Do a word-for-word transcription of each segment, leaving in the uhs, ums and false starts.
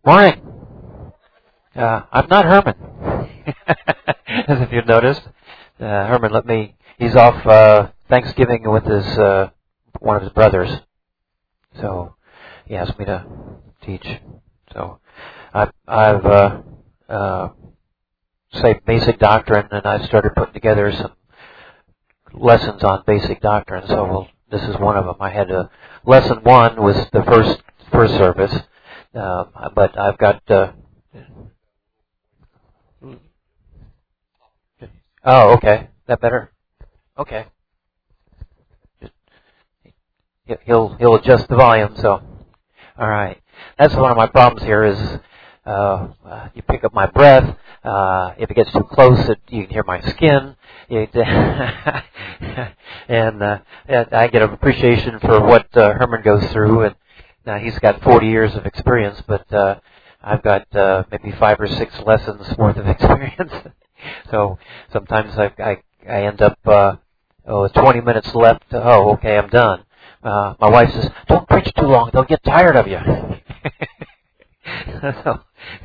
Morning. Uh, I'm not Herman. As if you've noticed. Uh, Herman let me, he's off uh, Thanksgiving with his uh, one of his brothers. So he asked me to teach. So I've, I've uh, uh, say basic doctrine, and I've started putting together some lessons on basic doctrine. So we'll, this is one of them. I had a lesson one was the first first service, uh, but I've got. Uh, oh, okay, that better. Okay, he'll he'll adjust the volume. So, all right. That's one of my problems here is uh, uh, you pick up my breath. Uh, if it gets too close, it, you can hear my skin. It, and uh, I get an appreciation for what uh, Herman goes through. And now he's got forty years of experience, but uh, I've got uh, maybe five or six lessons worth of experience. So sometimes I, I, I end up, uh, oh, twenty minutes left. Oh, okay, I'm done. Uh, my wife says, "Don't preach too long; they'll get tired of you." so,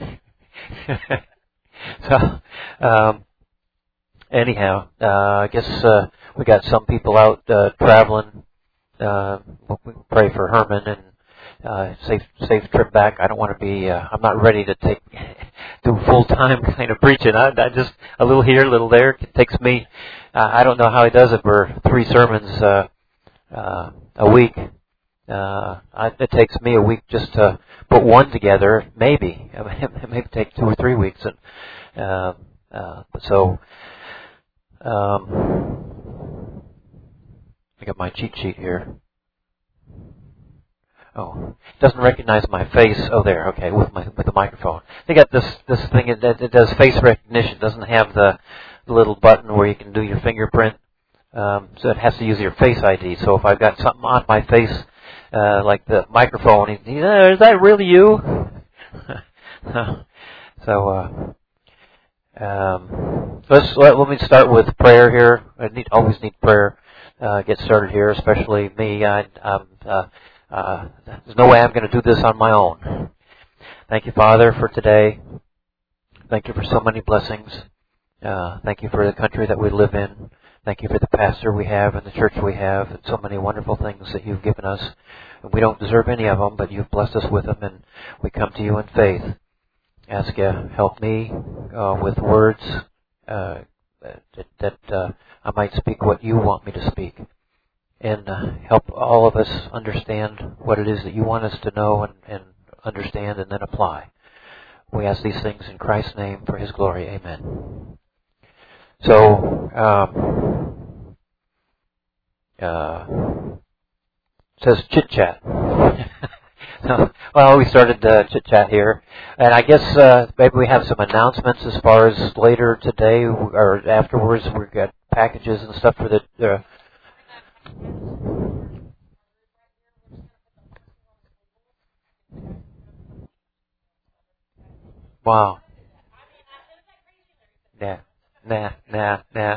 so um, anyhow, uh, I guess uh, we got some people out uh, traveling. Uh, we pray for Herman and uh, safe safe trip back. I don't want to be. Uh, I'm not ready to take do full time kind of preaching. I, I just a little here, a little there. It takes me. Uh, I don't know how he does it. For three sermons uh, uh, a week. Uh, I, it takes me a week just to put one together. Maybe it may take two or three weeks. And uh, uh, so. Um, I got my cheat sheet here. Oh, it doesn't recognize my face. Oh, there. Okay, with my with the microphone. They got this this thing that it does face recognition. It doesn't have the, the little button where you can do your fingerprint. Um, so it has to use your Face I D. So if I've got something on my face, uh, like the microphone, he, he, uh, is that really you? so. Uh, Um, let's let, let me start with prayer here. I need always need prayer. Uh, get started here, especially me. I, I'm, uh, uh, there's no way I'm going to do this on my own. Thank you, Father, for today. Thank you for so many blessings. Uh, thank you for the country that we live in. Thank you for the pastor we have and the church we have, and so many wonderful things that you've given us. And we don't deserve any of them, but you've blessed us with them, and we come to you in faith. Ask you help me uh, with words uh, that, that uh, I might speak what you want me to speak, and uh, help all of us understand what it is that you want us to know and, and understand and then apply. We ask these things in Christ's name for His glory. Amen. So, um, uh, it says chit chat. Well, we started uh, chit chat here, and I guess uh, maybe we have some announcements as far as later today or afterwards. We've got packages and stuff for the. Uh, wow. Nah, nah, nah, nah.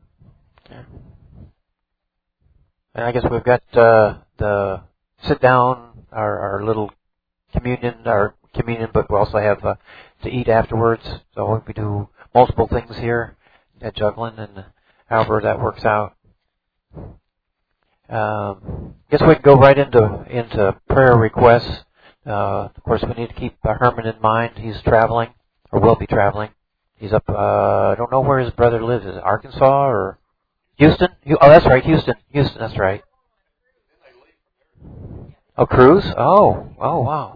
And I guess we've got uh, the sit down, our, our little communion, our communion, but we also have uh, to eat afterwards. So we do multiple things here at juggling, and however that works out. Um, guess we can go right into into prayer requests. Uh, of course, we need to keep uh, Herman in mind. He's traveling, or will be traveling. He's up. Uh, I don't know where his brother lives. Is it Arkansas or Houston? Oh, that's right, Houston. Houston, that's right. Oh, cruise? Oh, oh, wow.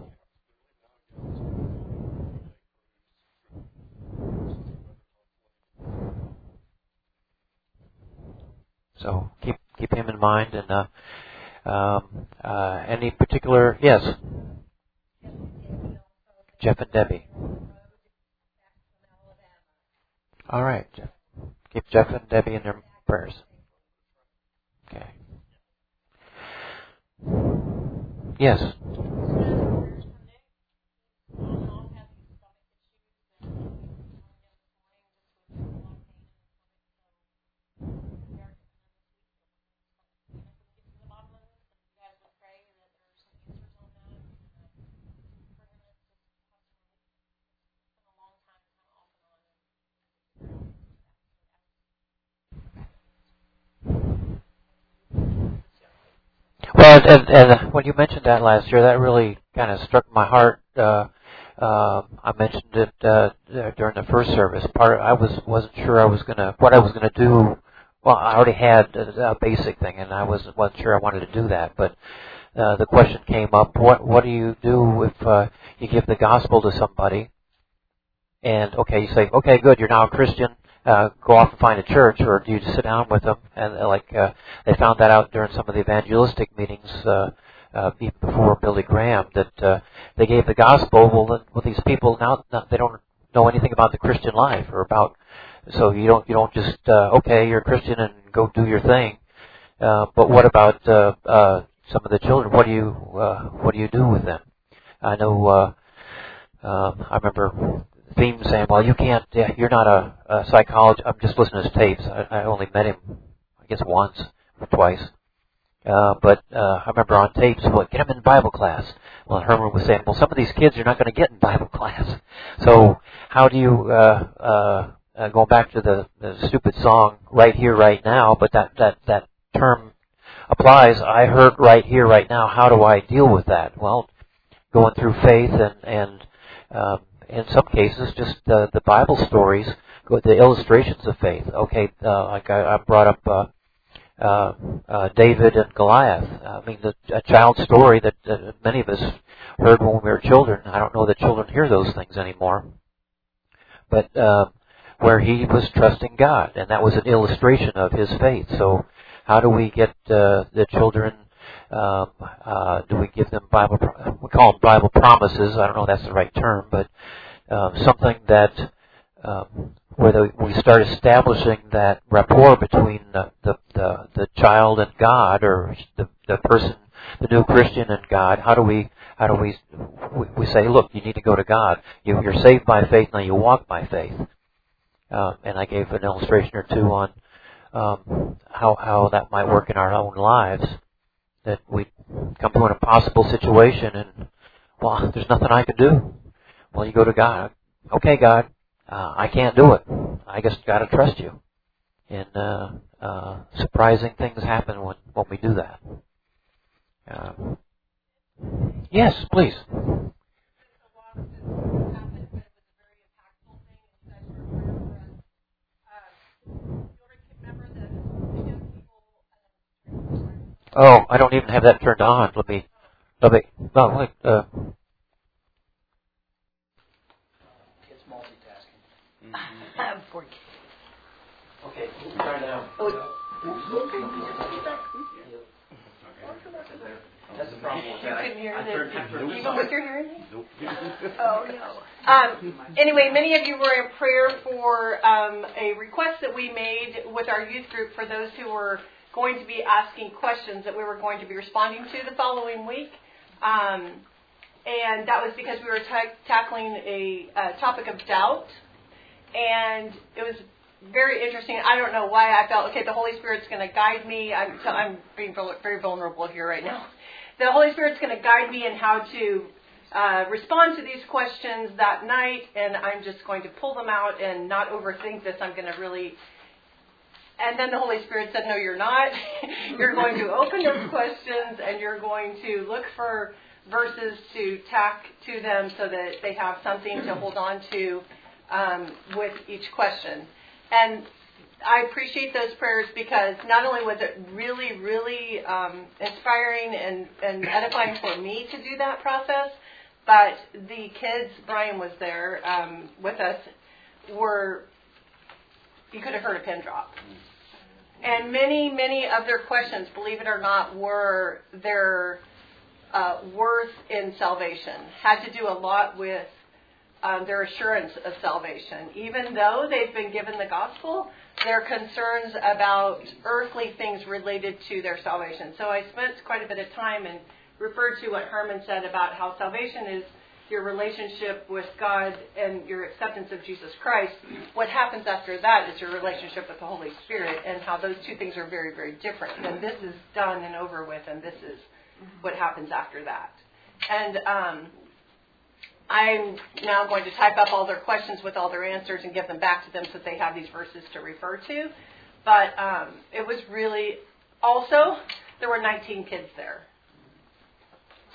So keep keep him in mind, and uh, um, uh, any particular yes, Jeff and Debbie. All right, Jeff. Keep Jeff and Debbie in their prayers. Okay. Yes. Yeah, and, and when you mentioned that last year, that really kind of struck my heart. Uh, uh, I mentioned it uh, during the first service. Part I was wasn't sure I was gonna what I was gonna do. Well, I already had a, a basic thing, and I wasn't wasn't sure I wanted to do that. But uh, the question came up: What what do you do if uh, you give the gospel to somebody? And okay, you say, okay, good, you're now a Christian. Uh, go off and find a church, or do you just sit down with them? And uh, like uh, they found that out during some of the evangelistic meetings, uh, uh, even before Billy Graham, that uh, they gave the gospel. Well, then, well, these people now, now they don't know anything about the Christian life or about. So you don't you don't just uh, okay, you're a Christian and go do your thing. Uh, but what about uh, uh, some of the children? What do you uh, what do you do with them? I know. Uh, uh, I remember. Theme saying, well, you can't, yeah, you're not a, a psychologist. I'm just listening to his tapes. I, I only met him, I guess, once or twice. Uh, but uh, I remember on tapes, well, get him in Bible class. Well, Herman was saying, well, some of these kids you're not going to get in Bible class. So how do you, uh, uh, uh, going back to the, the stupid song, Right Here, Right Now, but that, that, that term applies. I heard right here, right now. How do I deal with that? Well, going through faith and, and um, in some cases, just uh, the Bible stories, the illustrations of faith. Okay, uh, like I, I brought up uh, uh, uh, David and Goliath. I mean, the, a child story that uh, many of us heard when we were children. I don't know that children hear those things anymore. But uh, where he was trusting God, and that was an illustration of his faith. So how do we get uh, the children... Um, uh, do we give them Bible? We call them Bible promises. I don't know if that's the right term, but uh, something that um, where the, we start establishing that rapport between the, the, the, the child and God, or the, the person, the new Christian and God. How do we? How do we? We say, look, you need to go to God. You, you're saved by faith, now you walk by faith. Uh, and I gave an illustration or two on um, how how that might work in our own lives. That we come to an impossible situation and, well, there's nothing I can do. Well, you go to God. Okay, God, uh, I can't do it. I just got to trust you. And uh, uh, surprising things happen when, when we do that. Uh, yes, please. Oh, I don't even have that turned on. Let me, let me, no, wait, uh. It's multitasking. Mm-hmm. Okay, turn it down. Oh. That's the problem with You that. couldn't hear I, I turned, I turned it. this Even on. with your hearing? Nope. Oh, no. Um, anyway, many of you were in prayer for um, a request that we made with our youth group for those who were going to be asking questions that we were going to be responding to the following week. Um, and that was because we were ta- tackling a, a topic of doubt. And it was very interesting. I don't know why I felt, okay, the Holy Spirit's going to guide me. I'm, so I'm being very vulnerable here right now. The Holy Spirit's going to guide me in how to uh, respond to these questions that night, and I'm just going to pull them out and not overthink this. I'm going to really... And then the Holy Spirit said, no, you're not. You're going to open those questions, and you're going to look for verses to tack to them so that they have something to hold on to um, with each question. And I appreciate those prayers because not only was it really, really um, inspiring and, and edifying for me to do that process, but the kids, Brian was there um, with us, were, you could have heard a pin drop. And many, many of their questions, believe it or not, were their uh, worth in salvation. Had to do a lot with um, their assurance of salvation. Even though they've been given the gospel, their concerns about earthly things related to their salvation. So I spent quite a bit of time and referred to what Herman said about how salvation is your relationship with God and your acceptance of Jesus Christ. What happens after that is your relationship with the Holy Spirit, and how those two things are very, very different. And this is done and over with, and this is what happens after that. And um, I'm now going to type up all their questions with all their answers and give them back to them so that they have these verses to refer to. But um, it was really, also, there were nineteen kids there.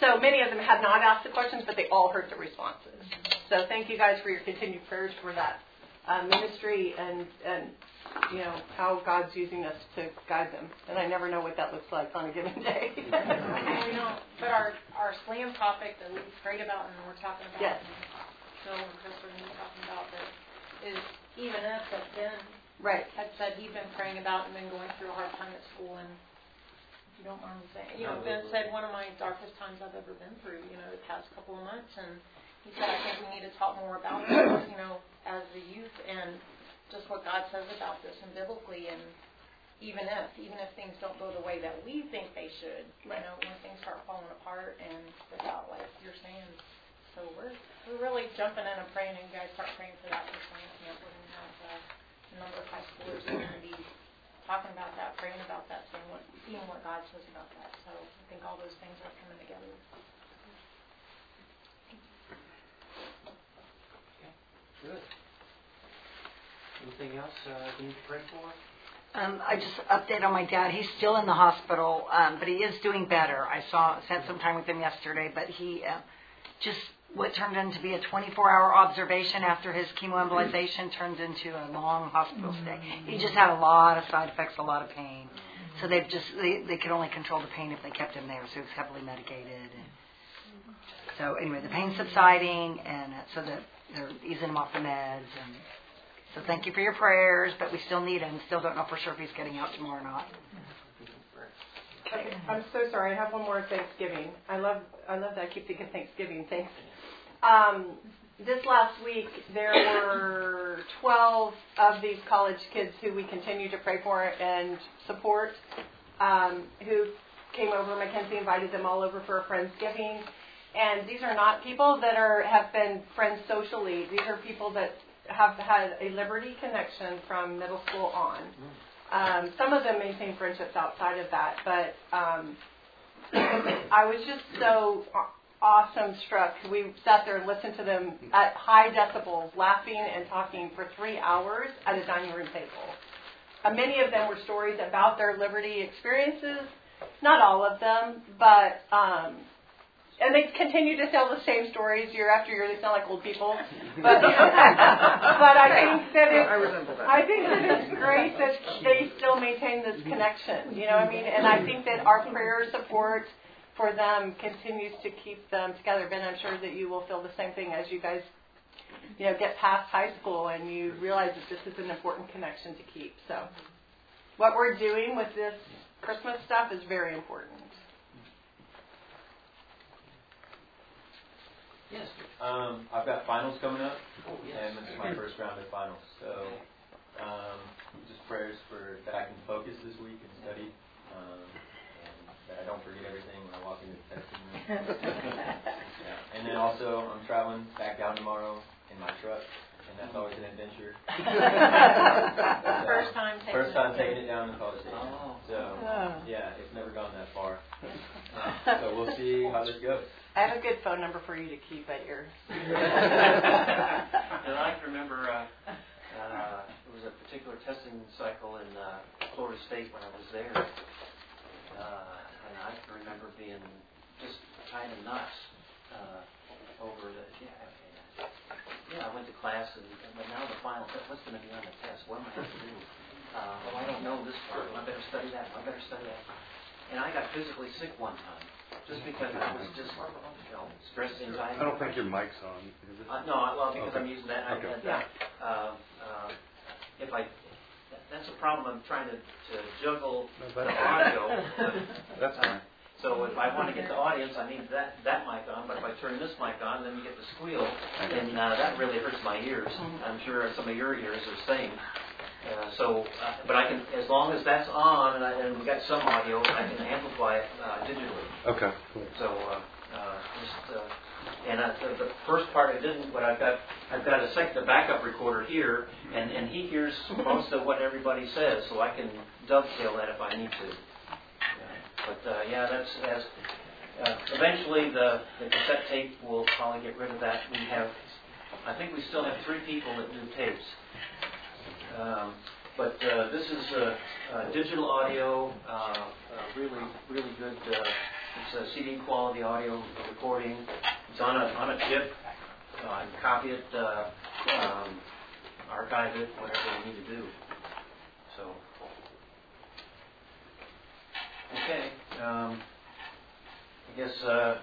So many of them had not asked the questions, but they all heard the responses. So thank you guys for your continued prayers for that uh, ministry and, and, you know, how God's using us to guide them. And I never know what that looks like on a given day. We don't, but our, our SLAM topic that we prayed about and we're talking about, yes. Phil and Chris were talking about, that is even if that Ben right. had said he'd been praying about and been going through a hard time at school, and if you don't mind me saying, you know, Ben said one of my darkest times I've ever been through, you know, the past couple of months, and he said, I think we need to talk more about this, you know, as the youth, and just what God says about this and biblically, and even if, even if things don't go the way that we think they should, you know, when things start falling apart and without, like you're saying. So we're we're really jumping in and praying, and you guys start praying for that for Slam Camp. We're going to have uh, a number of high schoolers who are going to be talking about that, praying about that, saying what, seeing what God says about that. So I think all those things are coming together. Okay, good. Anything else uh, you need to pray for? Um, I just update on my dad. He's still in the hospital, um, but he is doing better. I saw spent some time with him yesterday, but he uh, just what turned into be a twenty-four hour observation after his chemoembolization turned into a long hospital stay. He just had a lot of side effects, a lot of pain. So they've just they, they could only control the pain if they kept him there. So he was heavily medicated. And so anyway, the pain's subsiding, and uh, so that they're easing him off the meds. And so thank you for your prayers, but we still need him. Still don't know for sure if he's getting out tomorrow or not. Okay. I'm so sorry. I have one more Thanksgiving. I love I love that. I keep thinking Thanksgiving. Thanks. Um, this last week, there were twelve of these college kids who we continue to pray for and support, um, who came over. Mackenzie invited them all over for a Friendsgiving. And these are not people that are have been friends socially. These are people that have had a Liberty connection from middle school on. Um, some of them maintain friendships outside of that, but um, I was just so awesome struck. We sat there and listened to them at high decibels, laughing and talking for three hours at a dining room table. Uh, many of them were stories about their Liberty experiences. Not all of them, but um, and they continue to tell the same stories year after year. They sound like old people, but but I think that it's I think that it's great that they still maintain this connection. You know what I mean? And I think that our prayer support for them continues to keep them together. Ben, I'm sure that you will feel the same thing as you guys, you know, get past high school and you realize that this is an important connection to keep. So, what we're doing with this Christmas stuff is very important. Yes. Um, I've got finals coming up, Oh, yes. and this is my first round of finals. So, um, just prayers for that I can focus this week and study, um, and that I don't forget everything when I walk into the testing room. Yeah. And then also, I'm traveling back down tomorrow in my truck, and that's always an adventure. So, First time taking first time it. taking it down to College Station. Oh. So, yeah, it's never gone that far. So we'll see how this goes. I have a good phone number for you to keep at your. And I can remember uh, uh, there was a particular testing cycle in uh, Florida State when I was there, uh, and I can remember being just kind of nuts uh, over the yeah. Yeah, I went to class, and but now the final test. What's going to be on the test? What am I going to do? Uh, well, I don't know this part. Well, I better study that. I better study that. And I got physically sick one time, just because I was just, you know, stressed, anxiety. I don't think your mic's on. Is it? Uh, no, well, because Okay. I'm using that. I, Okay. uh, uh, uh, if I, that's a problem. I'm trying to, to juggle No, the that's audio. That's Uh, fine. So if I want to get the audience, I need that that mic on. But if I turn this mic on, then you get the squeal, and uh, that really hurts my ears. I'm sure some of your ears are the same. Uh, so, uh, but I can, as long as that's on and, I, and we got some audio, I can amplify it uh, digitally. Okay, cool. So, uh, uh, just, uh, and uh, the, the first part I didn't, but I've got, I've got a second, the backup recorder here, and, and he hears most of what everybody says, so I can dovetail that if I need to. Uh, but uh, yeah, that's as uh, eventually the, the cassette tape will probably get rid of that. We have, I think we still have three people that do tapes. Um, but uh, this is uh, uh, digital audio, uh, uh, really, really good uh, It's a C D quality audio recording. It's on a on a chip. Uh, I can copy it, uh, um, archive it, whatever we need to do. So, okay. Um, I guess uh, uh,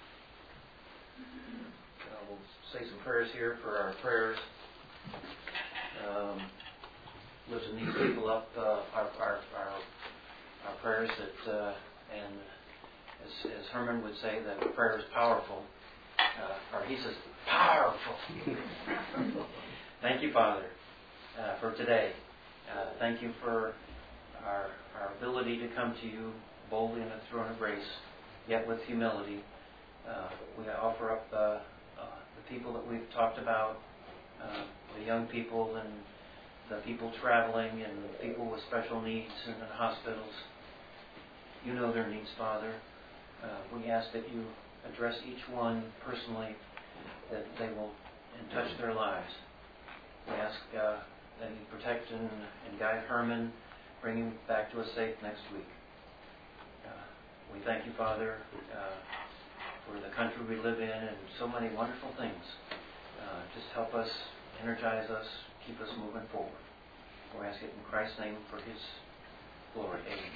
we'll say some prayers here for our prayers. Um, lifting these people up, uh, our, our, our, our prayers that, uh, and as, as Herman would say, that prayer is powerful. Uh, or he says, powerful. Thank you, Father, uh, for today. Uh, thank you for our, our ability to come to you boldly in the throne of grace, yet with humility. Uh, we offer up uh, uh, the people that we've talked about, uh, the young people and the people traveling and the people with special needs in the hospitals. You know their needs, Father. Uh, we ask that you address each one personally, that they will and touch their lives. We ask uh, that you protect and, and guide Herman, bring him back to us safe next week. Uh, we thank you, Father, uh, for the country we live in and so many wonderful things. Uh, just help us, energize us, keep us moving forward. We ask it in Christ's name for His glory. Amen.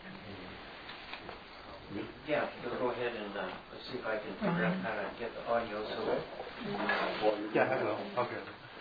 Yeah, we'll go ahead and uh, let's see if I can figure out how to get the audio. So. Yeah, I will. Okay.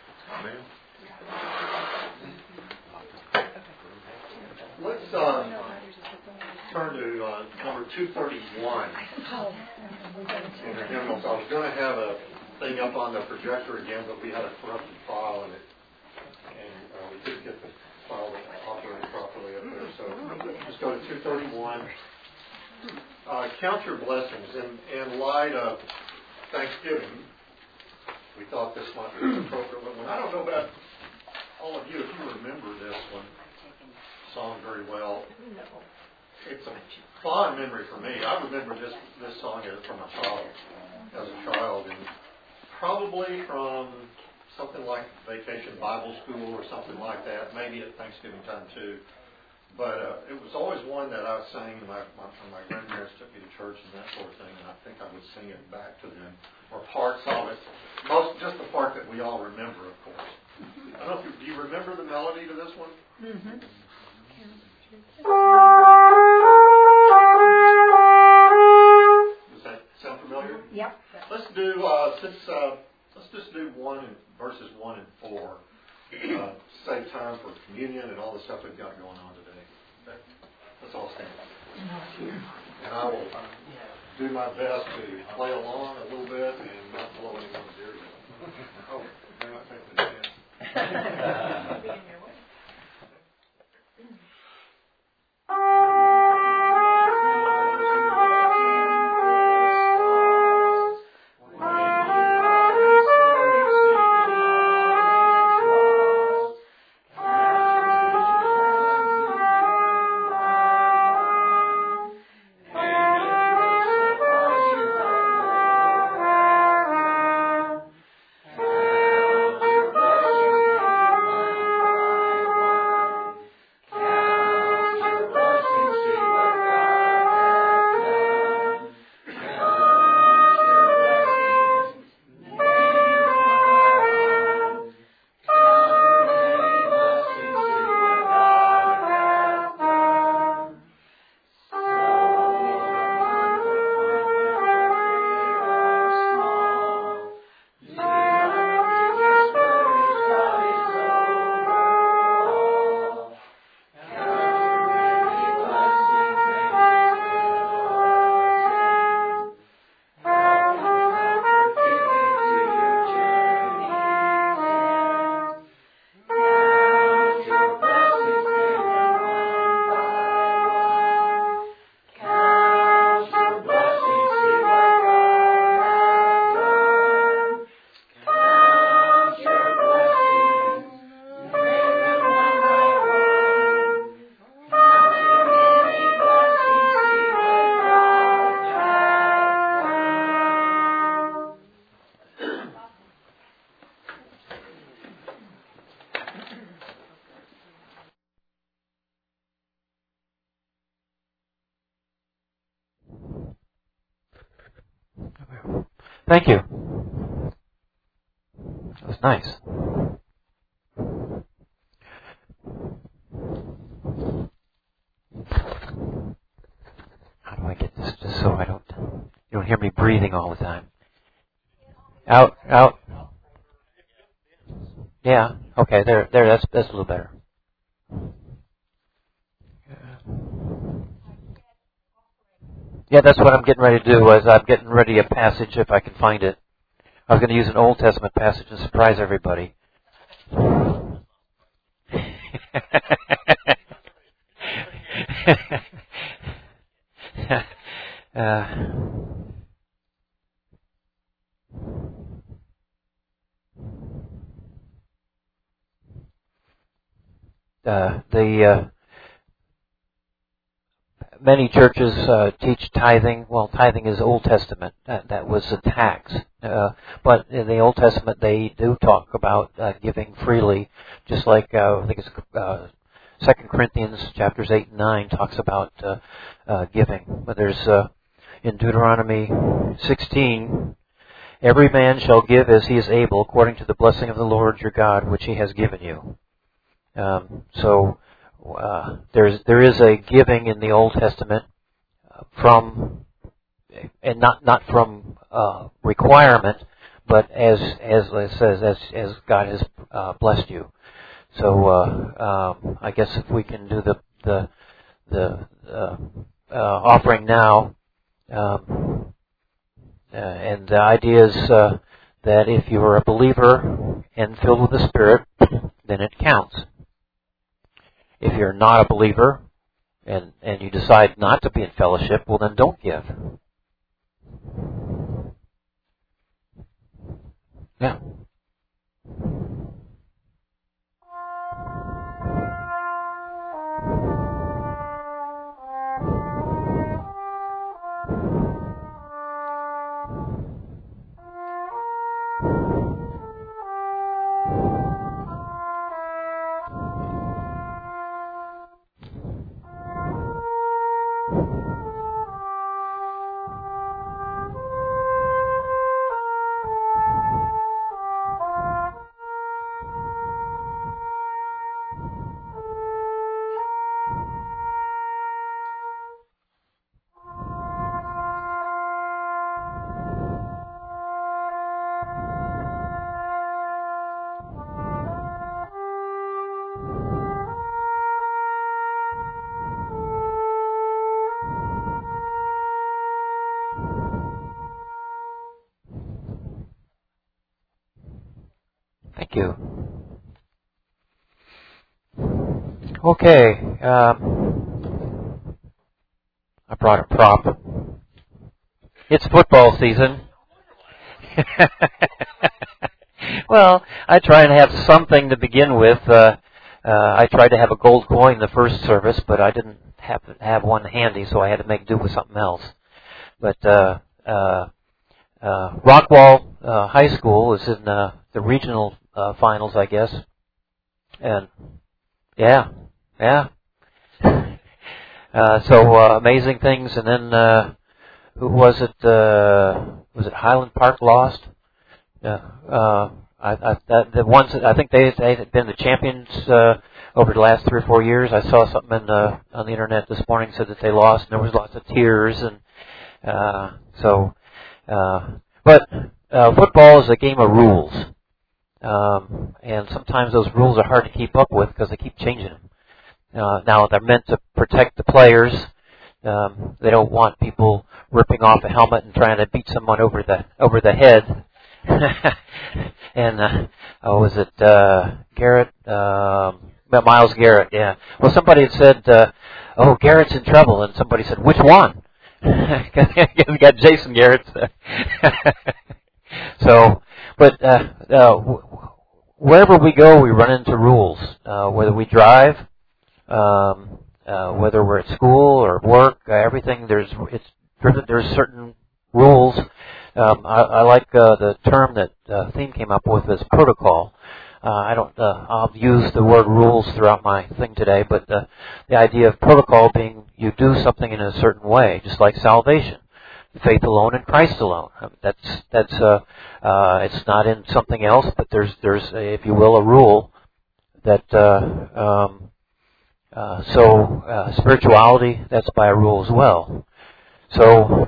Let's uh, turn to uh, number two thirty-one in the hymnals. I was going to have a thing up on the projector again, but we had a corrupted file in it, and uh, we couldn't get the file operating properly up there. So let's go to two thirty-one. Uh, count your blessings. In, in light of Thanksgiving, we thought this might be an appropriate one. I don't know about all of you, if you remember this one song very well. It's a fond memory for me. I remember this, this song as from a child, as a child, and probably from something like Vacation Bible School or something like that, maybe at Thanksgiving time too. But uh, it was always one that I sang, and my, my, my grandparents took me to church and that sort of thing, and I think I would sing it back to them, or parts of it. Most, just the part that we all remember, of course. I don't know if you, do you remember the melody to this one? Mm-hmm. Does that sound familiar? Yep. Let's do, uh, since, uh, let's just do one and verses one and four. Uh, save time for communion and all the stuff we've got going on today. Okay? Let's all stand. And I will do my best to play along a little bit and not blow anyone's ears out. Oh, they're not taking a chance. Thank you. Thank you. That was nice. How do I get this just so I don't, you don't hear me breathing all the time? Out, out. Yeah, okay, there, there, that's, that's a little better. Yeah, that's what I'm getting ready to do, is I'm getting ready a passage if I can find it. I was going to use an Old Testament passage and surprise everybody. uh, uh, the uh, many churches uh, teach tithing. Well, tithing is Old Testament. That, that was a tax. Uh, but in the Old Testament, they do talk about uh, giving freely, just like uh, I think it's uh, Second Corinthians chapters eight and nine talks about uh, uh, giving. But there's uh, in Deuteronomy sixteen, every man shall give as he is able, according to the blessing of the Lord your God, which He has given you. Um, so. Uh, there's there is a giving in the Old Testament uh, from, and not not from uh, requirement, but as as it says as as God has uh, blessed you. So uh, um, I guess if we can do the the the uh, uh, offering now, um, uh, and the idea is uh, that if you are a believer and filled with the Spirit, then it counts. If you're not a believer and, and you decide not to be in fellowship, well then don't give. Yeah. Thank you. Okay, um, I brought a prop. It's football season. Well, I try and have something to begin with. Uh, uh, I tried to have a gold coin the first service, but I didn't have have one handy, so I had to make do with something else. But uh, uh, uh, Rockwall uh, High School is in uh, the regional uh, finals, I guess. And yeah, yeah. uh, so uh, amazing things, and then uh, who was it? Uh, was it Highland Park lost? Yeah. Uh, I, I, that, the ones that I think they they had been the champions uh, over the last three or four years. I saw something in the, on the internet this morning said that they lost, and there was lots of tears, and uh, so. Uh, but uh, football is a game of rules, um, and sometimes those rules are hard to keep up with because they keep changing them. Uh, now they're meant to protect the players. Um, they don't want people ripping off a helmet and trying to beat someone over the over the head. and uh, oh, was it uh, Garrett? Um, Myles Garrett, yeah. Well, somebody had said, uh, "Oh, Garrett's in trouble," and somebody said, "Which one?" We got Jason Garrett. So, but uh, uh, wherever we go, we run into rules. Uh, whether we drive, um, uh, whether we're at school or work, uh, everything there's it's driven. There's certain rules. Um, I, I like uh, the term that uh, Theme came up with as protocol. Uh, I don't. Uh, I'll use the word rules throughout my thing today, but the, the idea of protocol being you do something in a certain way, just like salvation. faith alone in Christ alone. That's that's uh, uh, it's not in something else, but there's there's a, if you will, a rule that uh, um, uh, so uh, spirituality, that's by a rule as well. So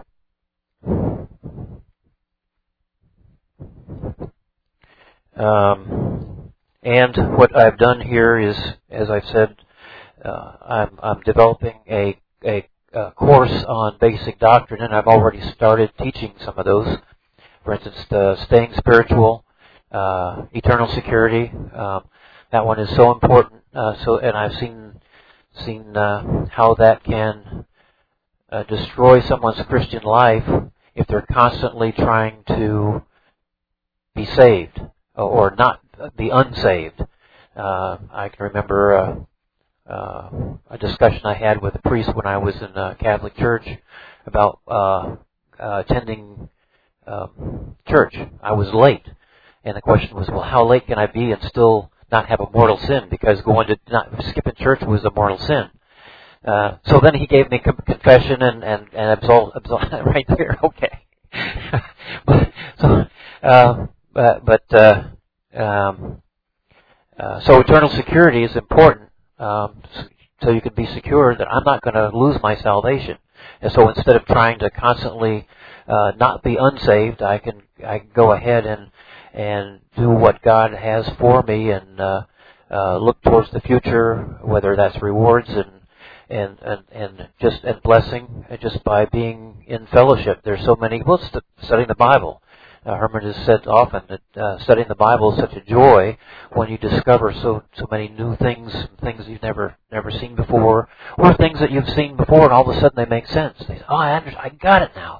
um, and what I've done here is, as I've said, uh, I'm I'm developing a a Uh, course on basic doctrine, and I've already started teaching some of those. For instance, uh, staying spiritual, uh, eternal security. Um, that one is so important. Uh, so, and I've seen seen uh, how that can uh, destroy someone's Christian life if they're constantly trying to be saved or not be unsaved. Uh, I can remember. Uh, Uh, a discussion I had with a priest when I was in a Catholic church about uh, uh, attending um, church. I was late, and the question was, well, how late can I be and still not have a mortal sin? Because going to not skipping church was a mortal sin. Uh, so then he gave me confession and and and absolve, absolve right there. Okay. but, so, uh, but but uh, um, uh, so eternal security is important. Um, so you can be secure that I'm not going to lose my salvation. And so instead of trying to constantly uh, not be unsaved, I can I can go ahead and and do what God has for me and uh, uh, look towards the future, whether that's rewards and and and, and just and blessing, just by being in fellowship. There's so many. Well, st- studying the Bible. Uh, Herman has said often that uh, studying the Bible is such a joy when you discover so so many new things, things you've never never seen before, or things that you've seen before, and all of a sudden they make sense. They say, "Oh, I understand. I got it now."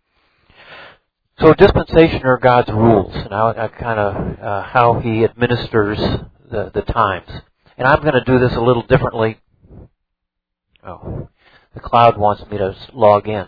So dispensation are God's rules, and how, uh, kind of uh, how He administers the the times. And I'm going to do this a little differently. Oh, the cloud wants me to log in.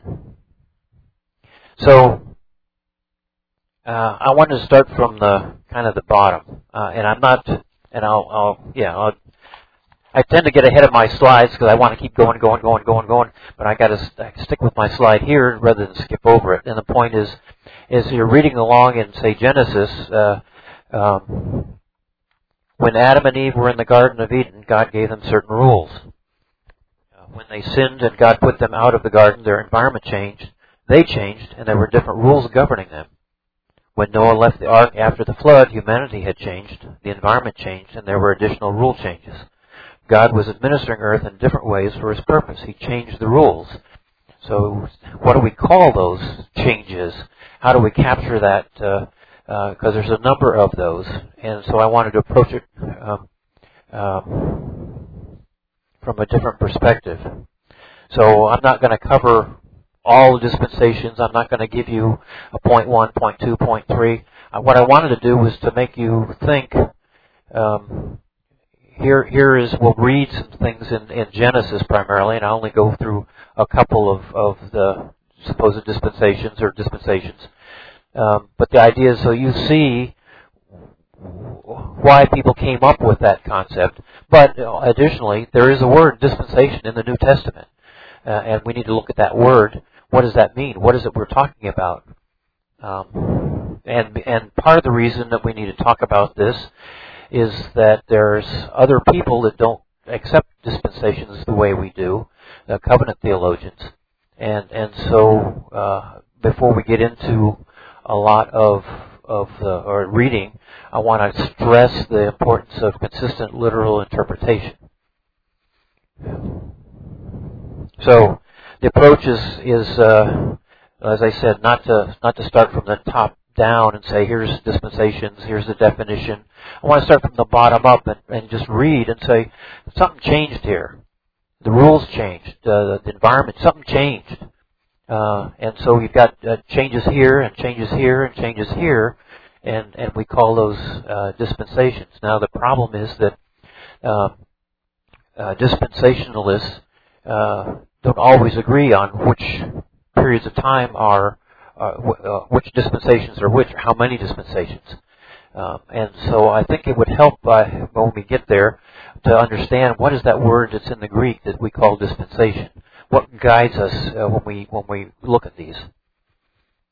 So. Uh, I wanted to start from the kind of the bottom, uh, and I'm not, and I'll, I'll yeah, I'll, I tend to get ahead of my slides because I want to keep going, going, going, going, going, but I got to st- stick with my slide here rather than skip over it. And the point is, is you're reading along in say Genesis, uh, um, when Adam and Eve were in the Garden of Eden, God gave them certain rules. Uh, when they sinned and God put them out of the garden, their environment changed. They changed, and there were different rules governing them. When Noah left the ark after the flood, humanity had changed, the environment changed, and there were additional rule changes. God was administering earth in different ways for His purpose. He changed the rules. So what do we call those changes? How do we capture that? Because uh, uh, there's a number of those. And so I wanted to approach it um, um, from a different perspective. So I'm not going to cover all the dispensations. I'm not going to give you a point one, point two, point three. Uh, what I wanted to do was to make you think. Um, here, here is we'll read some things in, in Genesis primarily, and I only go through a couple of, of the supposed dispensations or dispensations. Um, but the idea is so you see why people came up with that concept. But additionally, there is a word dispensation in the New Testament, uh, and we need to look at that word. What does that mean? What is it we're talking about? Um, and and part of the reason that we need to talk about this is that there's other people that don't accept dispensations the way we do, the covenant theologians. And and so uh, before we get into a lot of of the, or reading, I want to stress the importance of consistent literal interpretation. So the approach is, is uh, as I said, not to not to start from the top down and say, here's dispensations, here's the definition. I want to start from the bottom up and, and just read and say, something changed here. The rules changed. Uh, the environment, something changed. Uh, and so we've got uh, changes here and changes here and changes here, and, and we call those uh, dispensations. Now the problem is that uh, uh, dispensationalists uh, don't always agree on which periods of time are, uh, w- uh, which dispensations are which, or how many dispensations. Um, and so I think it would help uh, when we get there to understand what is that word that's in the Greek that we call dispensation. What guides us uh, when we when we look at these?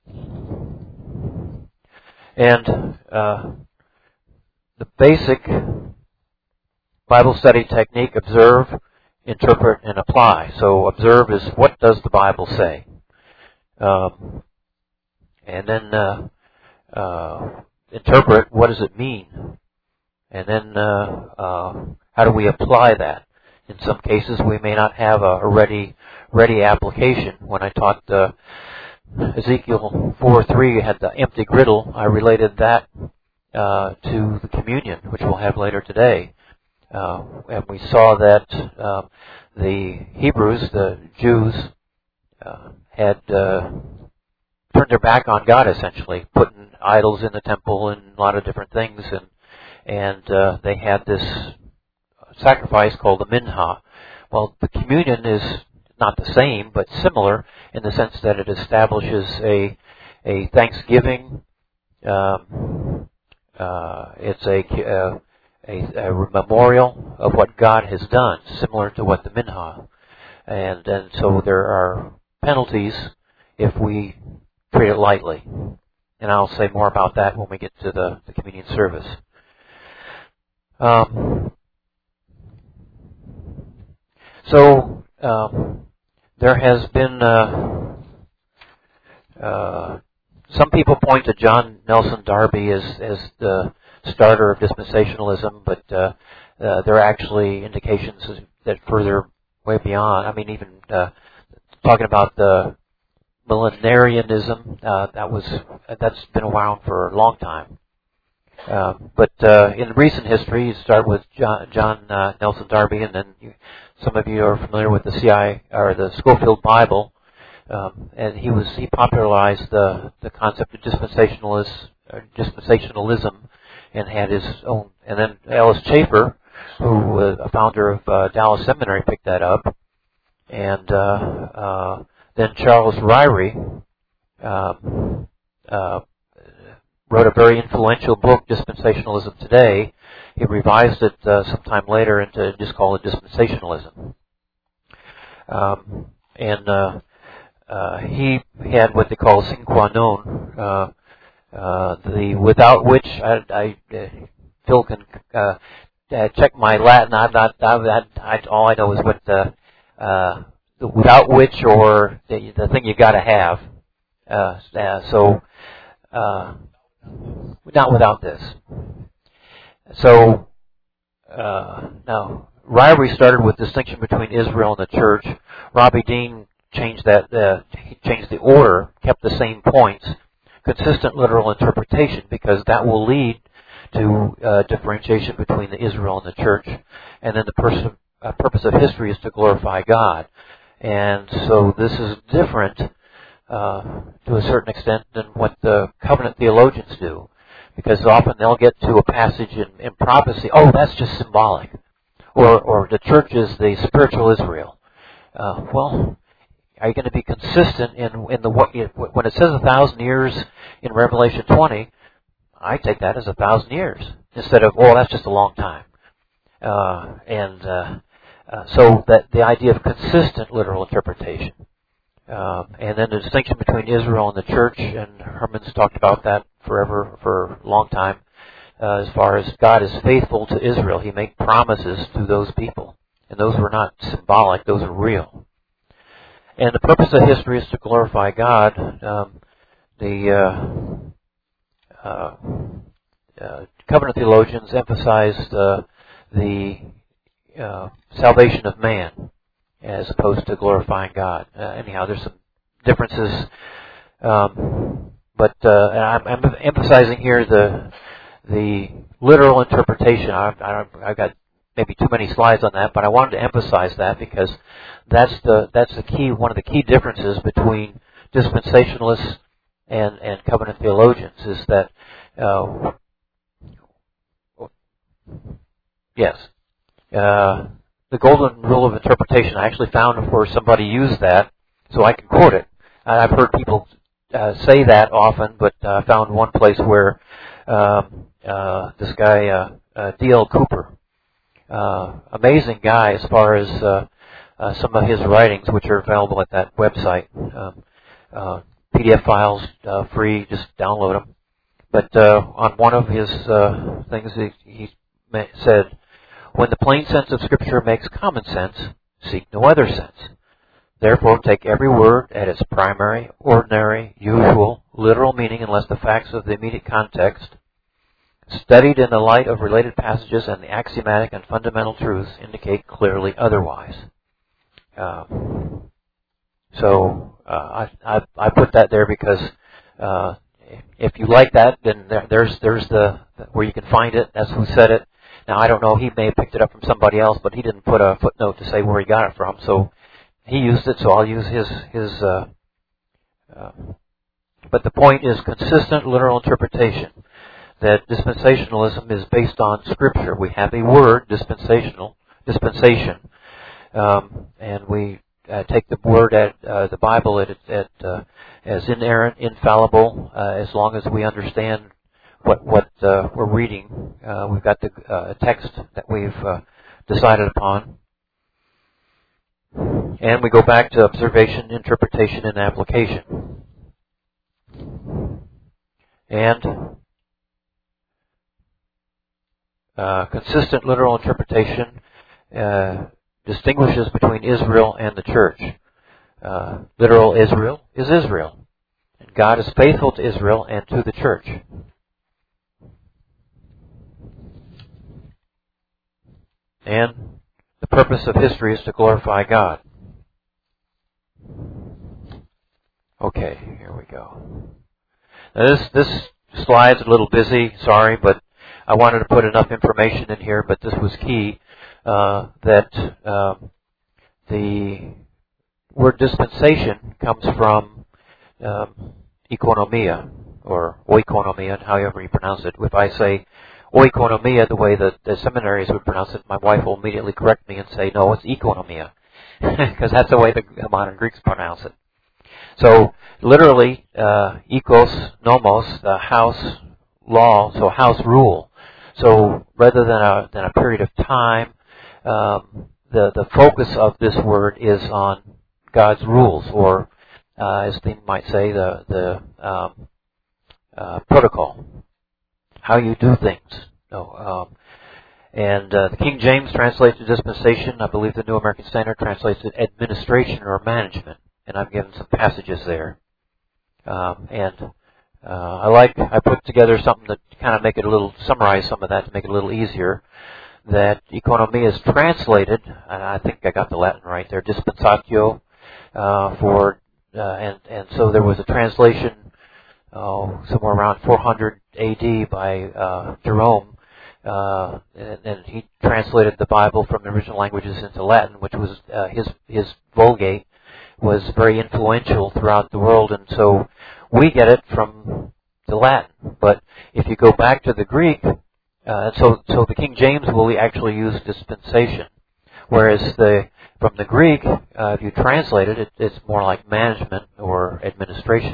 And uh, the basic Bible study technique: observe, interpret, and apply. So observe is, what does the Bible say? Um, and then uh, uh, interpret, what does it mean? And then uh, uh, how do we apply that? In some cases, we may not have a ready ready application. When I taught uh, Ezekiel four three, had the empty griddle, I related that uh, to the communion, which we'll have later today. Uh, and we saw that uh, the Hebrews, the Jews, uh, had uh, turned their back on God, essentially, putting idols in the temple and a lot of different things, and and uh, they had this sacrifice called the minha. Well, the communion is not the same, but similar in the sense that it establishes a a thanksgiving. Um, uh, it's a, uh, a a memorial of what God has done, similar to what the minha, and and so there are penalties if we treat it lightly. And I'll say more about that when we get to the, the communion service. Um, so um, there has been uh, uh, some people point to John Nelson Darby as as the starter of dispensationalism, but uh, uh, there are actually indications that further way beyond. I mean, even uh, talking about the millenarianism, uh, that was that's been around for a long time. Uh, but uh, in recent history, you start with John, John uh, Nelson Darby, and then you, some of you are familiar with the C I or the Scofield Bible, um, and he was he popularized the the concept of dispensationalist uh, dispensationalism, and had his own. And then Ellis Chafer, who was a founder of uh, Dallas Seminary, picked that up, and uh, uh, then Charles Ryrie uh, uh, wrote a very influential book, Dispensationalism Today. He revised it uh, sometime later into just call it dispensationalism. Um, and uh, uh, he had what they call sine qua non, uh, uh, the without which I, I uh, Phil can uh, uh, check my Latin. I'm not. I'm not I, all I know is what the, uh, the without which, or the, the thing you got to have. Uh, uh, so. Uh, Not without this. So, uh, now, Ryrie started with distinction between Israel and the church. Robbie Dean changed that, uh, he changed the order, kept the same points, consistent literal interpretation, because that will lead to uh, differentiation between the Israel and the church. And then the pers- uh, purpose of history is to glorify God. And so this is different Uh, to a certain extent than what the covenant theologians do, because often they'll get to a passage in, in prophecy. Oh, that's just symbolic, or or the church is the spiritual Israel. Uh, well, are you going to be consistent in in the what you, when it says a thousand years in Revelation twenty? I take that as a thousand years instead of oh, that's just a long time. Uh, and uh, uh, so that the idea of consistent literal interpretation. Uh, and then the distinction between Israel and the church, and Herman's talked about that forever, for a long time, uh, as far as God is faithful to Israel. He made promises to those people, and those were not symbolic, those are real. And the purpose of history is to glorify God. Um, the uh, uh, uh, covenant theologians emphasized uh, the uh, salvation of man, as opposed to glorifying God. Uh, anyhow, there's some differences, um, but uh, I'm, I'm emphasizing here the the literal interpretation. I, I, I've got maybe too many slides on that, but I wanted to emphasize that because that's the that's the key. One of the key differences between dispensationalists and and covenant theologians is that uh, yes. Uh, The golden rule of interpretation, I actually found where somebody used that, so I can quote it. I've heard people uh, say that often, but I uh, found one place where um, uh, this guy, uh, uh, D L Cooper, uh, amazing guy as far as uh, uh, some of his writings, which are available at that website, um, uh, P P D F files uh, free. Just download them. But uh, on one of his uh, things, he, he said, "When the plain sense of Scripture makes common sense, seek no other sense. Therefore, take every word at its primary, ordinary, usual, literal meaning unless the facts of the immediate context, studied in the light of related passages and the axiomatic and fundamental truths, indicate clearly otherwise." Uh, so uh, I, I I put that there because uh, if you like that, then there, there's there's the where you can find it. That's who said it. Now I don't know. He may have picked it up from somebody else, but he didn't put a footnote to say where he got it from. So he used it. So I'll use his his. Uh, uh, but the point is consistent literal interpretation. That dispensationalism is based on Scripture. We have a word, dispensational, dispensation, um, and we uh, take the word at uh, the Bible at, at uh, as inerrant, infallible, uh, as long as we understand what what uh, we're reading. Uh, we've got the uh, text that we've uh, decided upon, and we go back to observation, interpretation, and application, and Uh, consistent literal interpretation uh, distinguishes between Israel and the church. Uh, literal Israel is Israel. And God is faithful to Israel and to the church. And the purpose of history is to glorify God. Okay, here we go. Now this, this slide's a little busy, sorry, but I wanted to put enough information in here, but this was key, uh, that uh, the word dispensation comes from um, economia, or oikonomia, however you pronounce it. If I say oikonomia the way that the seminaries would pronounce it, my wife will immediately correct me and say, no, it's economia, because that's the way the modern Greeks pronounce it. So, literally, uh, ekos, nomos, the house law, so house rule. So rather than a than a period of time, um, the the focus of this word is on God's rules, or uh, as they might say, the the um, uh, protocol, how you do things. No, um, and uh, the King James translates the dispensation. I believe the New American Standard translates it administration or management, and I've given some passages there, um, and. Uh, I like, I put together something to kind of make it a little, summarize some of that to make it a little easier, that economia is translated, and I think I got the Latin right there, dispensatio, uh, for, uh, and, and so there was a translation, oh, somewhere around four hundred A D by, uh, Jerome, uh, and, and he translated the Bible from the original languages into Latin, which was, uh, his, his Vulgate was very influential throughout the world, and so we get it from the Latin. But if you go back to the Greek, uh, so so the King James will actually use dispensation, whereas the from the Greek, uh, if you translate it, it, it's more like management or administration.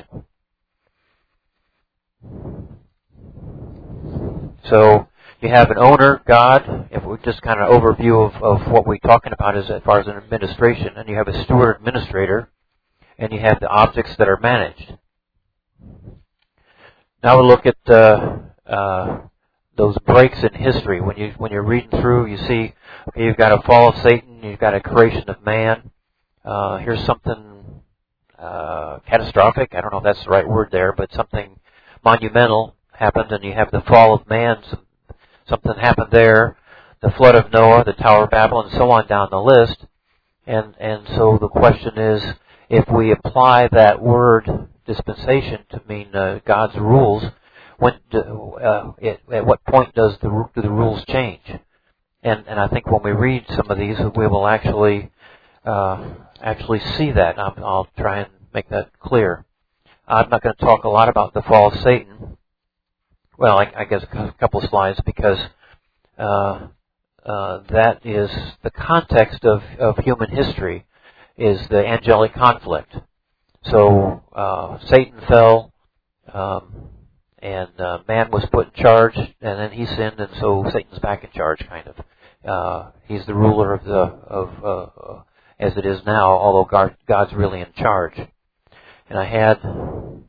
So you have an owner, God. If we just kind of overview of, of what we're talking about is as far as an administration, and you have a steward administrator, and you have the objects that are managed. Now we'll look at uh, uh, those breaks in history. When you when you're reading through, you see, okay, you've got a fall of Satan, you've got a creation of man. Uh, here's something uh, catastrophic. I don't know if that's the right word there, but something monumental happened, and you have the fall of man. Some, something happened there. The flood of Noah, the Tower of Babel, and so on down the list. And and so the question is, if we apply that word dispensation to mean uh, God's rules, when do, uh, it, at what point does the do the rules change? And and I think when we read some of these, we will actually uh, actually see that. I'll, I'll try and make that clear. I'm not going to talk a lot about the fall of Satan. Well, I, I guess a couple of slides, because uh, uh, that is the context of, of human history, is the angelic conflict. So uh, Satan fell, um, and uh, man was put in charge, and then he sinned, and so Satan's back in charge, kind of. Uh, he's the ruler of the of uh, as it is now, although God, God's really in charge. And I had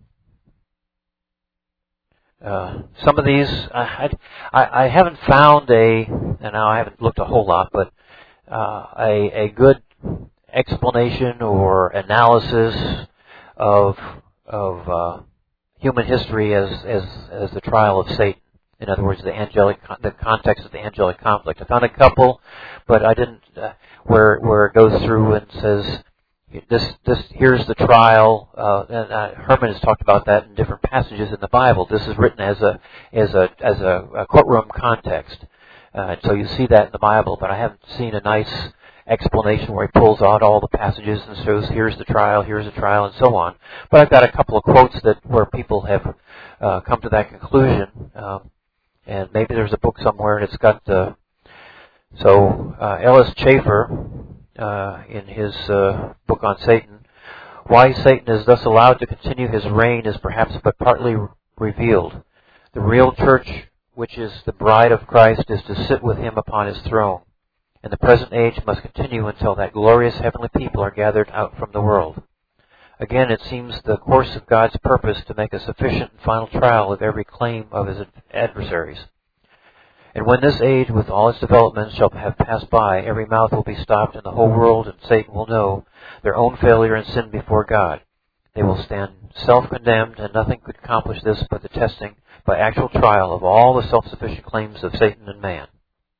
uh, some of these, I, I, I haven't found a, and now I haven't looked a whole lot, but uh, a, a good explanation or analysis of of uh, human history as, as as the trial of Satan. In other words, the angelic, the context of the angelic conflict. I found a couple, but I didn't. Uh, where where it goes through and says, this this here's the trial. Uh, and uh, Herman has talked about that in different passages in the Bible. This is written as a as a as a, a courtroom context. Uh, so you see that in the Bible, but I haven't seen a nice explanation where he pulls out all the passages and shows here's the trial, here's the trial, and so on. But I've got a couple of quotes that where people have uh, come to that conclusion. Um, And maybe there's a book somewhere, and it's got the. So uh, Ellis Chafer, uh, in his uh, book on Satan, why Satan is thus allowed to continue his reign is perhaps but partly revealed. The real church, which is the bride of Christ, is to sit with him upon his throne, and the present age must continue until that glorious heavenly people are gathered out from the world. Again, it seems the course of God's purpose to make a sufficient and final trial of every claim of his adversaries. And when this age with all its developments shall have passed by, every mouth will be stopped in the whole world, and Satan will know their own failure and sin before God. They will stand self-condemned, and nothing could accomplish this but the testing by actual trial of all the self-sufficient claims of Satan and man.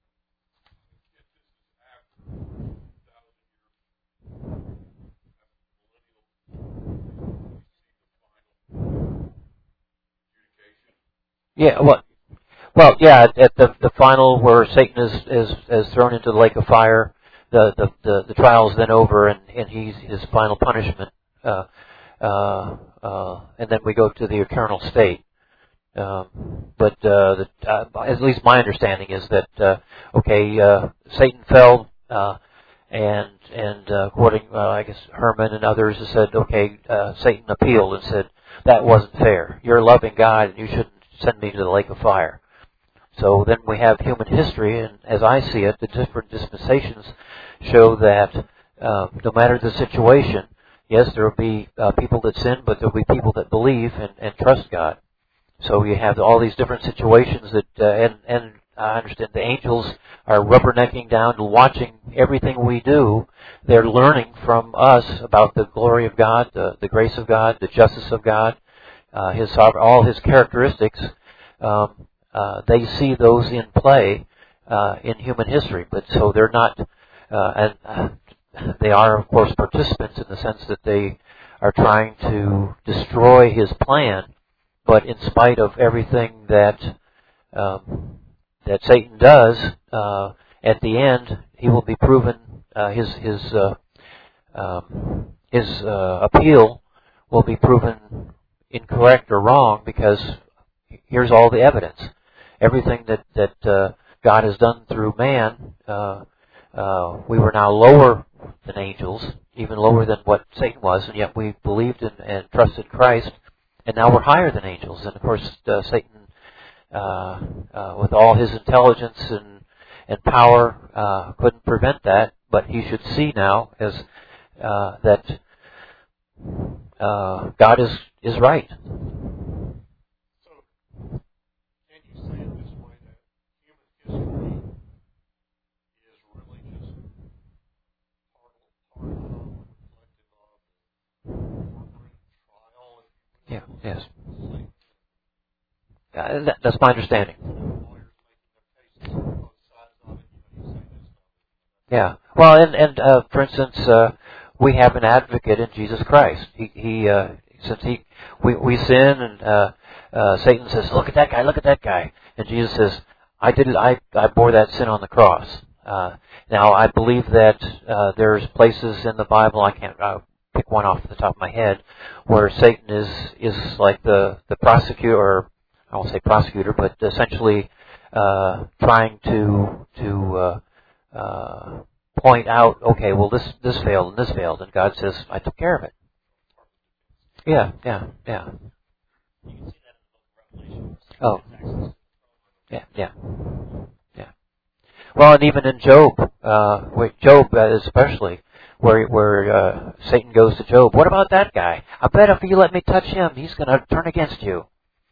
Yeah, well, well, yeah. At the the final where Satan is is, is thrown into the lake of fire, the the the, the trial is then over, and, and he's his final punishment. Uh, uh, uh, and then we go to the eternal state. Um, but uh, the, uh, at least my understanding is that uh, okay, uh, Satan fell, uh, and and uh, according, uh, I guess Herman and others have said, okay, uh, Satan appealed and said that wasn't fair. You're a loving God, and you shouldn't send me to the lake of fire. So then we have human history, and as I see it, the different dispensations show that uh, no matter the situation, yes, there will be uh, people that sin, but there will be people that believe and, and trust God. So you have all these different situations that, uh, and, and I understand the angels are rubbernecking down to watching everything we do. They're learning from us about the glory of God, the, the grace of God, the justice of God, uh, His sovereign, all His characteristics. Um, uh, they see those in play uh, in human history, but so they're not, uh, and uh, they are, of course, participants in the sense that they are trying to destroy His plan. But in spite of everything that um, that Satan does, uh, at the end he will be proven. Uh, his his uh, um, his uh, appeal will be proven incorrect or wrong, because here's all the evidence. Everything that that uh, God has done through man, uh, uh, we were now lower than angels, even lower than what Satan was, and yet we believed in and trusted Christ. And now we're higher than angels. And of course, uh, Satan, uh, uh, with all his intelligence and, and power, uh, couldn't prevent that. But he should see now as uh, that uh, God is is right. So, can you say it this way, that human history is really just part of, part of reflective of corporate trial? Yeah. Yes. Uh, that, that's my understanding. Yeah. Well, and and uh, for instance, uh, we have an advocate in Jesus Christ. He he uh, since he we we sin, and uh, uh, Satan says, "Look at that guy! Look at that guy!" And Jesus says, "I did it. I I bore that sin on the cross." Uh, now I believe that uh, there's places in the Bible, I can't uh, pick one off the top of my head, where Satan is is like the the prosecutor, or I won't say prosecutor, but essentially uh, trying to to uh, uh, point out, okay, well this this failed and this failed, and God says, I took care of it. Yeah, yeah, yeah. You can see that in the book of Revelation. Oh, yeah, yeah, yeah. Well, and even in Job, uh, with Job especially, where where uh, Satan goes to Job, what about that guy? I bet if you let me touch him, he's going to turn against you.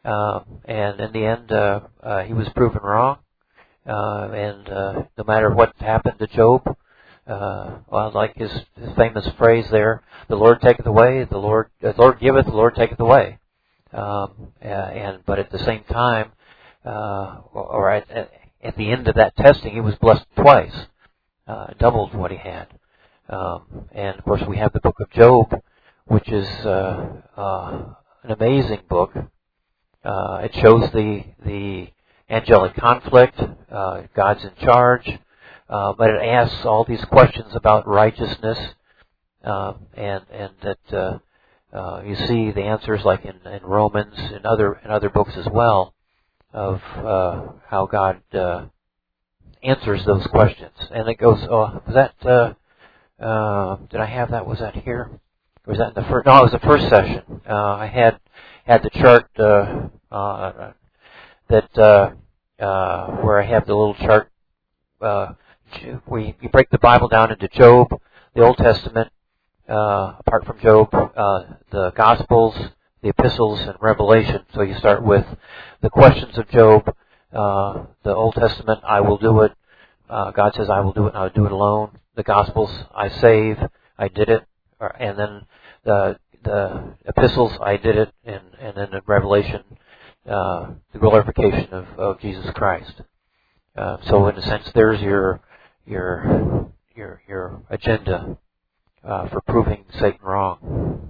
uh, and in the end, uh, uh, he was proven wrong. Uh, and uh, no matter what happened to Job, uh, well, like his, his famous phrase there, "The Lord taketh away, the Lord, the Lord giveth, the Lord taketh away." Um, and but at the same time, uh, or at, at the end of that testing, he was blessed twice, uh, doubled what he had. Um, and of course, we have the book of Job, which is uh, uh, an amazing book. Uh, it shows the the angelic conflict. Uh, God's in charge, uh, but it asks all these questions about righteousness, uh, and and that uh, uh, you see the answers like in, in Romans and other in other books as well of uh, how God uh, answers those questions. And it goes, oh, was that? Uh, uh, did I have that? Was that here? Or was that in the first? No, it was the first session. Uh, I had had the chart. Uh, uh, that uh, uh, where I have the little chart. Uh, we, we break the Bible down into Job, the Old Testament, uh, apart from Job, uh, the Gospels, the Epistles, and Revelation. So you start with the questions of Job, uh, the Old Testament, I will do it. Uh, God says, I will do it, and I'll do it alone. The Gospels, I save, I did it. Or, and then the the Epistles, I did it, and, and then the Revelation, Uh, the glorification of, of Jesus Christ. Uh, so in a sense, there's your your your your agenda uh, for proving Satan wrong.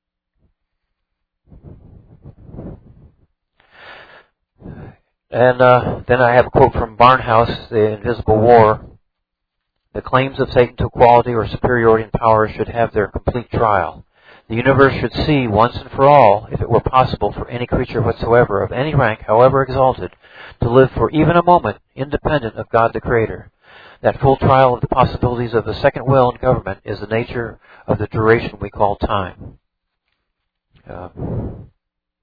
And uh, then I have a quote from Barnhouse, The Invisible War. The claims of Satan to equality or superiority in power should have their complete trial. The universe should see, once and for all, if it were possible for any creature whatsoever, of any rank, however exalted, to live for even a moment independent of God the Creator. That full trial of the possibilities of the second will and government is the nature of the duration we call time. Um,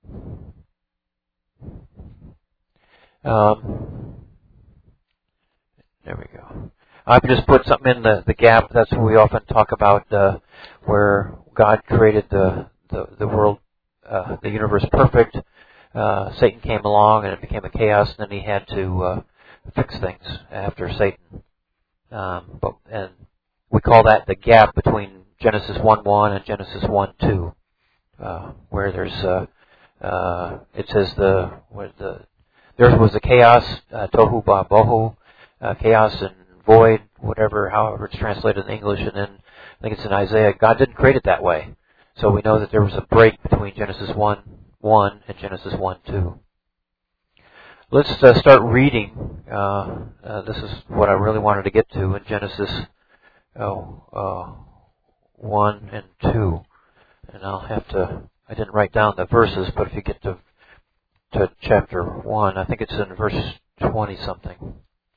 um, there we go. I've just put something in the, the gap. That's what we often talk about, uh, where God created the the, the world, uh, the universe perfect. Uh, Satan came along and it became a chaos, and then he had to uh, fix things after Satan. Um, but and we call that the gap between Genesis one one and Genesis one two, uh, where there's uh, uh, it says the where the there was a chaos, uh, tohu ba bohu, uh, chaos and void, whatever, however it's translated in English, and then I think it's in Isaiah. God didn't create it that way. So we know that there was a break between Genesis one one and Genesis one two. Let's uh, start reading. Uh, uh, this is what I really wanted to get to in Genesis oh, uh, one and two. And I'll have to, I didn't write down the verses, but if you get to, to chapter one, I think it's in verse twenty something.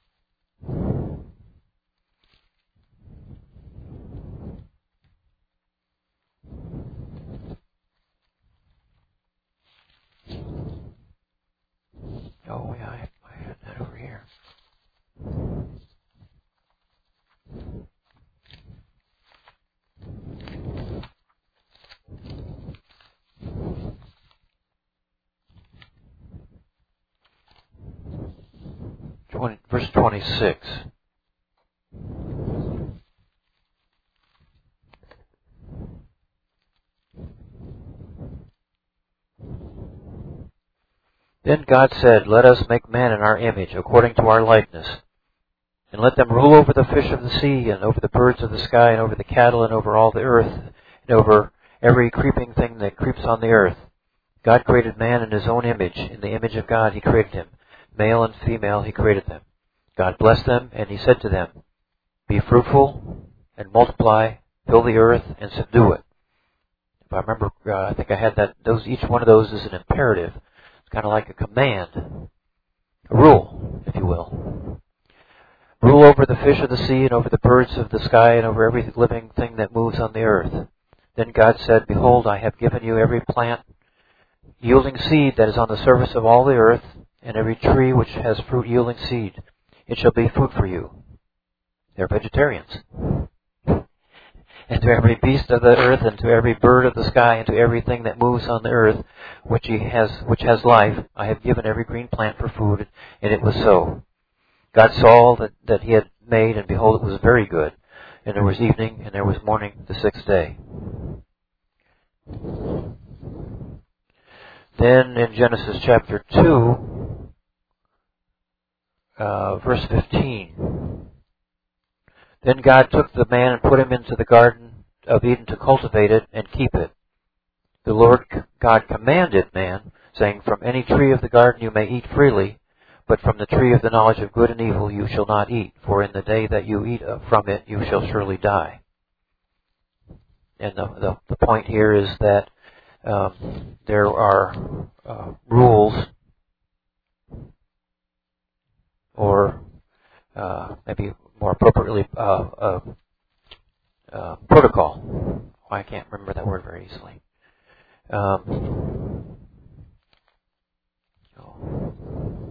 Oh, yeah, I, I had that over here. twenty, verse twenty-six. Then God said, "Let us make man in our image, according to our likeness. And let them rule over the fish of the sea, and over the birds of the sky, and over the cattle, and over all the earth, and over every creeping thing that creeps on the earth." God created man in his own image. In the image of God he created him. Male and female he created them. God blessed them, and he said to them, "Be fruitful, and multiply, fill the earth, and subdue it." If I remember, uh, I think I had that, those, each one of those is an imperative. It's kind of like a command, a rule, if you will. Rule over the fish of the sea, and over the birds of the sky, and over every living thing that moves on the earth. Then God said, "Behold, I have given you every plant yielding seed that is on the surface of all the earth, and every tree which has fruit yielding seed. It shall be food for you." They're vegetarians. and to every beast of the earth, and to every bird of the sky, and to everything that moves on the earth, which he has, which has life, I have given every green plant for food, and it was so. God saw that, that he had made, and behold, it was very good. And there was evening, and there was morning the sixth day. Then in Genesis chapter two, uh, verse fifteen, then God took the man and put him into the garden of Eden to cultivate it and keep it. The Lord God commanded man, saying, from any tree of the garden you may eat freely, but from the tree of the knowledge of good and evil you shall not eat, for in the day that you eat from it you shall surely die. And the, the, the point here is that um, there are uh, rules, or uh, maybe more appropriately, uh, uh, uh, protocol. I can't remember that word very easily. Um, oh.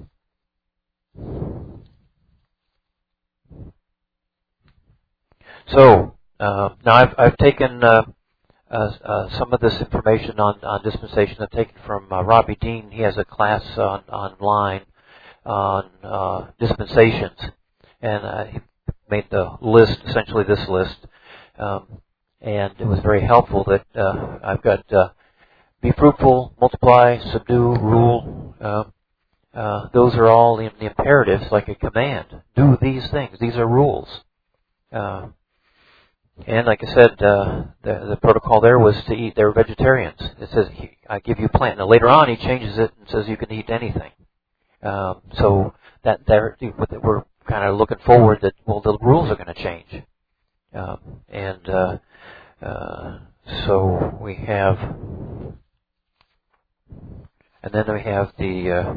So uh, now I've, I've taken uh, uh, uh, some of this information on, on dispensation. I've taken from uh, Robbie Dean. He has a class on, online on uh, dispensations, and uh, he made the list, essentially this list, um, and it was very helpful. That uh, I've got uh, be fruitful, multiply, subdue, rule. Uh, uh, those are all in the imperatives, like a command. Do these things. These are rules. Uh, And like I said, uh, the, the protocol there was to eat. They were vegetarians. It says, I give you plant. Now later on he changes it and says you can eat anything. Um, so that there, we're kind of looking forward that, well, the rules are going to change. Um, and uh, uh, so we have, and then we have the uh,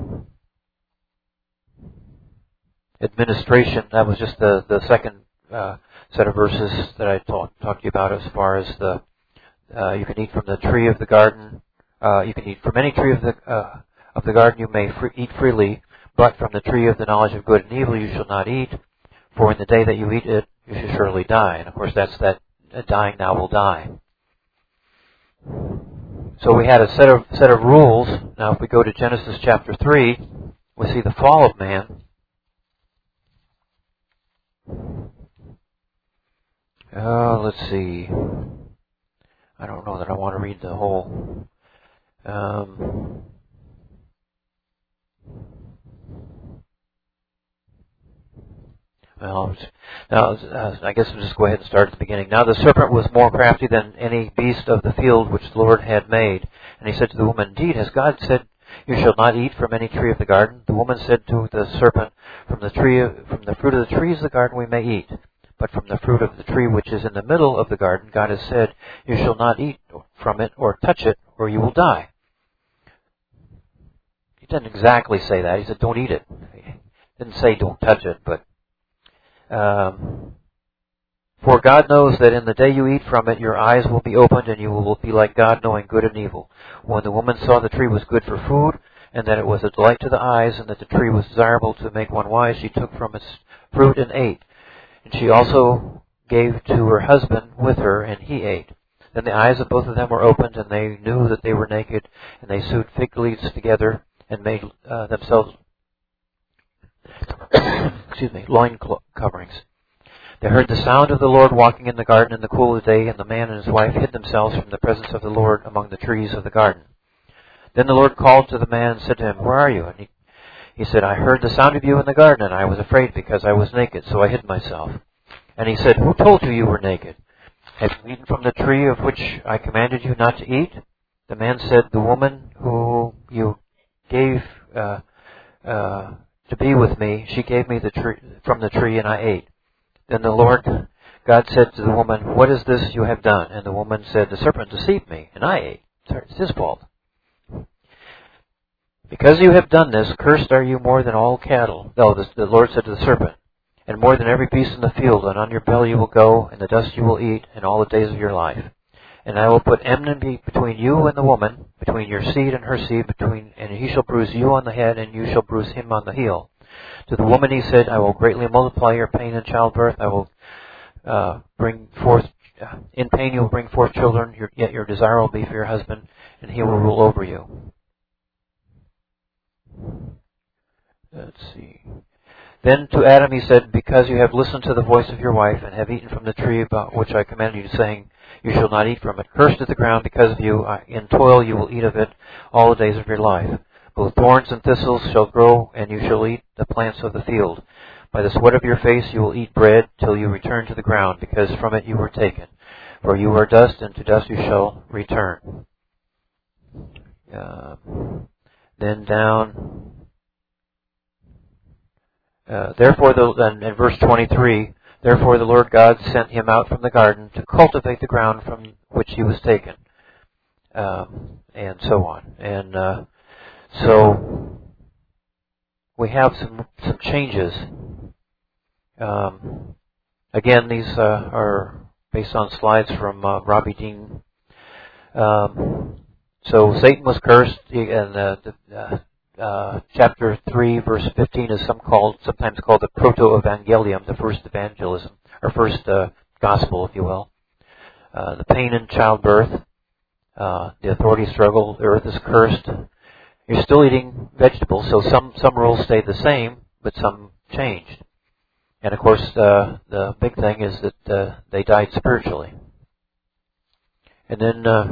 administration. That was just the, the second uh set of verses that I talked talked to you about, as far as the uh, you can eat from the tree of the garden. Uh, you can eat from any tree of the uh, of the garden you may free, eat freely, but from the tree of the knowledge of good and evil you shall not eat. For in the day that you eat it, you shall surely die. And of course, that's that uh, dying now will die. So we had a set of set of rules. Now, if we go to Genesis chapter three, we see the fall of man. Uh, let's see. I don't know that I want to read the whole. Um, well, now uh, I guess we'll just go ahead and start at the beginning. Now the serpent was more crafty than any beast of the field which the Lord had made. And he said to the woman, indeed, has God said, you shall not eat from any tree of the garden? The woman said to the serpent, from the tree, of, from the fruit of the trees of the garden we may eat. But from the fruit of the tree which is in the middle of the garden, God has said, you shall not eat from it or touch it, or you will die. He didn't exactly say that. He said, don't eat it. He didn't say don't touch it, but um, for God knows that in the day you eat from it, your eyes will be opened, and you will be like God, knowing good and evil. When the woman saw the tree was good for food, and that it was a delight to the eyes, and that the tree was desirable to make one wise, she took from its fruit and ate. And she also gave to her husband with her, and he ate. Then the eyes of both of them were opened, and they knew that they were naked, and they sewed fig leaves together and made uh, themselves excuse me, loin coverings. They heard the sound of the Lord walking in the garden in the cool of the day, and the man and his wife hid themselves from the presence of the Lord among the trees of the garden. Then the Lord called to the man and said to him, where are you? And he He said, I heard the sound of you in the garden, and I was afraid because I was naked, so I hid myself. And he said, who told you you were naked? Have you eaten from the tree of which I commanded you not to eat? The man said, the woman who you gave uh, uh, to be with me, she gave me the tree, from the tree, and I ate. Then the Lord God said to the woman, what is this you have done? And the woman said, the serpent deceived me, and I ate. It's his fault. Because you have done this, cursed are you more than all cattle. No, the, the Lord said to the serpent, and more than every beast in the field, and on your belly you will go, and the dust you will eat, in all the days of your life. And I will put enmity between you and the woman, between your seed and her seed, between, and he shall bruise you on the head, and you shall bruise him on the heel. To the woman he said, I will greatly multiply your pain in childbirth. I will uh, bring forth in pain you will bring forth children, your, yet your desire will be for your husband, and he will rule over you. Let's see. Then to Adam he said, because you have listened to the voice of your wife, and have eaten from the tree about which I commanded you, saying, you shall not eat from it. Cursed is the ground because of you. In toil you will eat of it all the days of your life. Both thorns and thistles shall grow, and you shall eat the plants of the field. By the sweat of your face you will eat bread till you return to the ground, because from it you were taken. For you are dust, and to dust you shall return. Uh, then down... Uh, therefore, the, and in verse twenty-three, therefore the Lord God sent him out from the garden to cultivate the ground from which he was taken, um, and so on. And uh, so we have some some changes. Um, again, these uh, are based on slides from uh, Robbie Dean. Um, so Satan was cursed, and uh, the, uh, Uh, chapter three, verse fifteen is some called, sometimes called the proto-evangelium, the first evangelism, or first uh, gospel, if you will. Uh, the pain in childbirth, uh, the authority struggle, the earth is cursed. You're still eating vegetables, so some, some rules stayed the same, but some changed. And of course, uh, the big thing is that uh, they died spiritually. And then uh,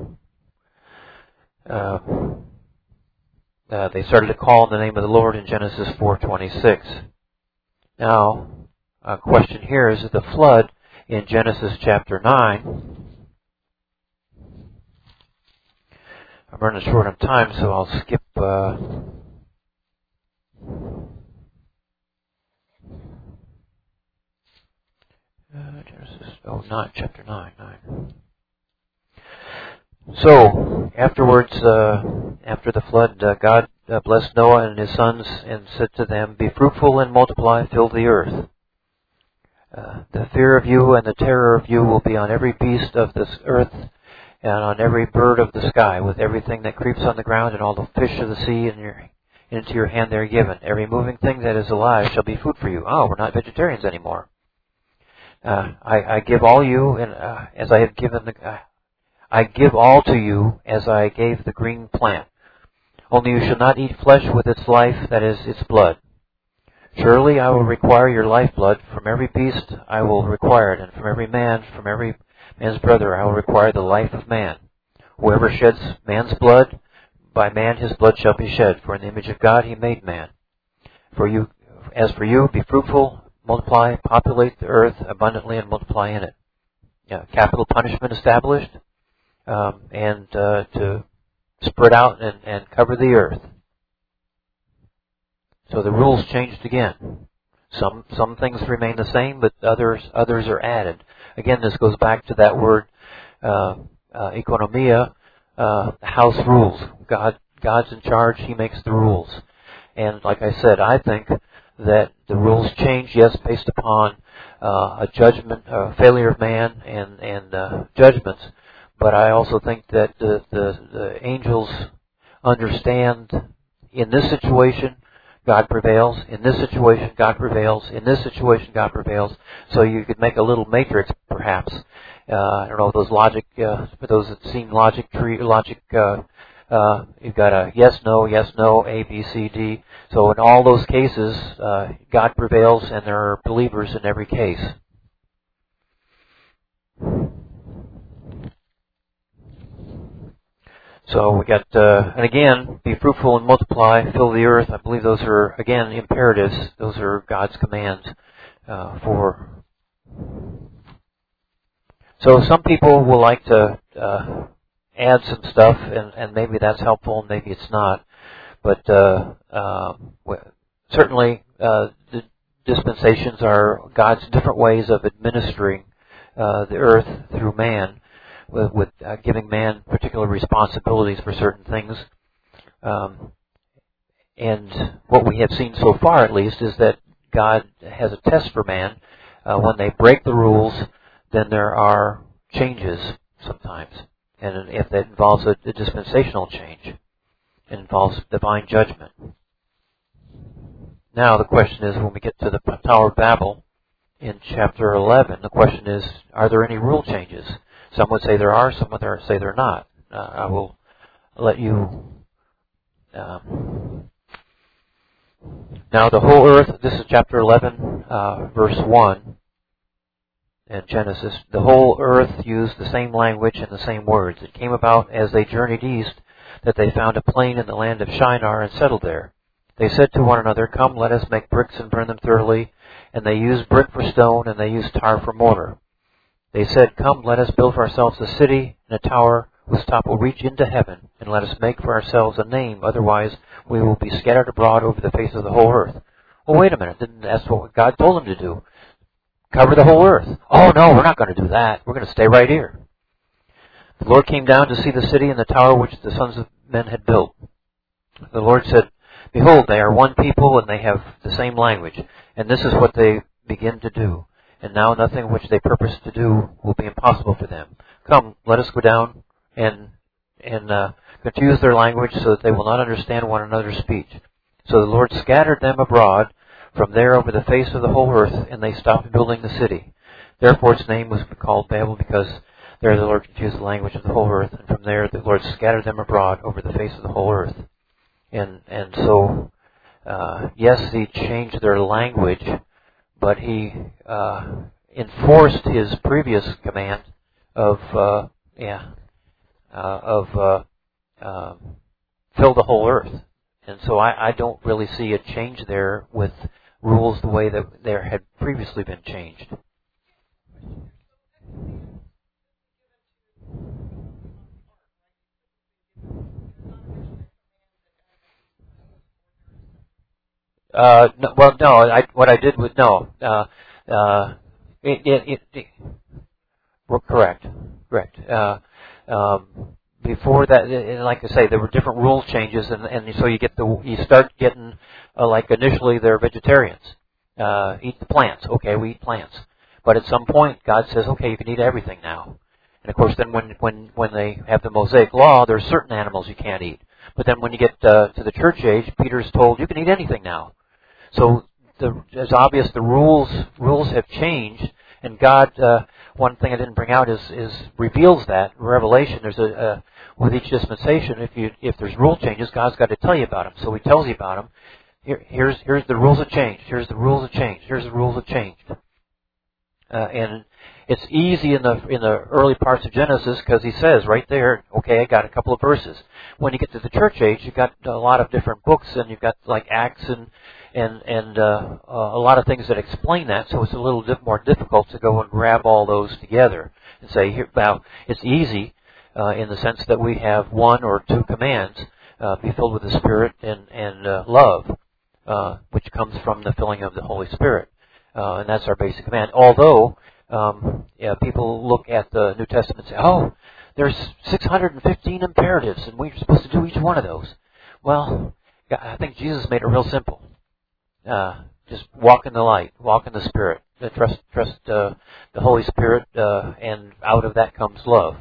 uh, Uh, they started to call on the name of the Lord in Genesis four twenty-six. Now, a question here is that the flood in Genesis chapter nine. I'm running short on time, so I'll skip. Uh, uh, Genesis, oh, nine, chapter nine, nine. So, afterwards, uh, after the flood, uh, God uh, blessed Noah and his sons and said to them, be fruitful and multiply, fill the earth. Uh, the fear of you and the terror of you will be on every beast of this earth and on every bird of the sky, with everything that creeps on the ground and all the fish of the sea in your, into your hand they are given. Every moving thing that is alive shall be food for you. Oh, we're not vegetarians anymore. Uh, I, I give all you, and uh, as I have given the... Uh, I give all to you as I gave the green plant. Only you shall not eat flesh with its life, that is, its blood. Surely I will require your lifeblood. From every beast I will require it, and from every man, from every man's brother, I will require the life of man. Whoever sheds man's blood, by man his blood shall be shed. For in the image of God he made man. For you, as for you, be fruitful, multiply, populate the earth abundantly, and multiply in it. Yeah, capital punishment established. Um, and uh, to spread out and, and cover the earth. So the rules changed again. Some some things remain the same, but others others are added. Again, this goes back to that word uh, uh, economia, uh, house rules. God God's in charge; He makes the rules. And like I said, I think that the rules change, yes, based upon uh, a judgment, a failure of man, and and uh, judgments. But I also think that the, the, the angels understand in this situation, God prevails. In this situation, God prevails. In this situation, God prevails. So you could make a little matrix, perhaps. Uh, I don't know, those logic, uh, for those that seen logic tree, logic, uh, uh, you've got a yes, no, yes, no, A, B, C, D. So in all those cases, uh, God prevails, and there are believers in every case. So we got, uh, and again, be fruitful and multiply, fill the earth. I believe those are, again, imperatives. Those are God's commands uh, for. So some people will like to uh, add some stuff, and, and maybe that's helpful, and maybe it's not. But uh, uh, certainly, uh, the dispensations are God's different ways of administering uh, the earth through man. With, with uh, giving man particular responsibilities for certain things. Um, and what we have seen so far, at least, is that God has a test for man. Uh, when they break the rules, then there are changes sometimes. And if that involves a, a dispensational change, it involves divine judgment. Now the question is, when we get to the Tower of Babel, in chapter eleven. The question is, are there any rule changes? Some would say there are, some would say there are not. Uh, I will let you... Um, now the whole earth, this is chapter eleven, uh, verse one in Genesis. The whole earth used the same language and the same words. It came about as they journeyed east that they found a plain in the land of Shinar and settled there. They said to one another, "Come, let us make bricks and burn them thoroughly." And they used brick for stone, and they used tar for mortar. They said, "Come, let us build for ourselves a city and a tower whose top will reach into heaven, and let us make for ourselves a name, otherwise we will be scattered abroad over the face of the whole earth." Well, wait a minute, that's what God told them to do. Cover the whole earth. Oh, no, we're not going to do that. We're going to stay right here. The Lord came down to see the city and the tower which the sons of men had built. The Lord said, "Behold, they are one people, and they have the same language, and this is what they begin to do. And now nothing which they purpose to do will be impossible for them. Come, let us go down and and uh, confuse their language so that they will not understand one another's speech." So the Lord scattered them abroad from there over the face of the whole earth, and they stopped building the city. Therefore its name was called Babel, because there the Lord confused the language of the whole earth, and from there the Lord scattered them abroad over the face of the whole earth. And and so, uh, yes, He changed their language, but He uh, enforced His previous command of uh, yeah uh, of uh, uh, fill the whole earth. And so I, I don't really see a change there with rules the way that there had previously been changed. Uh, no, well, no. I, what I did was no. Uh, uh, it, it, it, it, we're correct, correct. Uh, um, before that, and like I say, there were different rule changes, and, and so you get the you start getting uh, like initially they're vegetarians, uh, eat the plants. Okay, we eat plants, but at some point God says, okay, you can eat everything now. And of course, then when when when they have the Mosaic law, there's certain animals you can't eat. But then when you get uh, to the church age, Peter's told you can eat anything now. So the, it's obvious the rules rules have changed, and God. Uh, one thing I didn't bring out is, is reveals that in Revelation. There's a, a with each dispensation, if you if there's rule changes, God's got to tell you about them. So He tells you about them. Here, here's here's the rules have changed. Here's the rules have changed. Here's the rules have changed. Uh, and it's easy in the in the early parts of Genesis because He says right there, okay, I got a couple of verses. When you get to the church age, you've got a lot of different books, and you've got like Acts and and and uh, uh, a lot of things that explain that. So it's a little bit more difficult to go and grab all those together and say, here, now it's easy uh, in the sense that we have one or two commands: uh, be filled with the Spirit and and uh, love, uh, which comes from the filling of the Holy Spirit, uh, and that's our basic command. Although um, yeah, people look at the New Testament and say, oh, there's six hundred fifteen imperatives, and we're supposed to do each one of those. Well, I think Jesus made it real simple. Uh, just walk in the light, walk in the Spirit, uh, trust trust uh, the Holy Spirit, uh, and out of that comes love.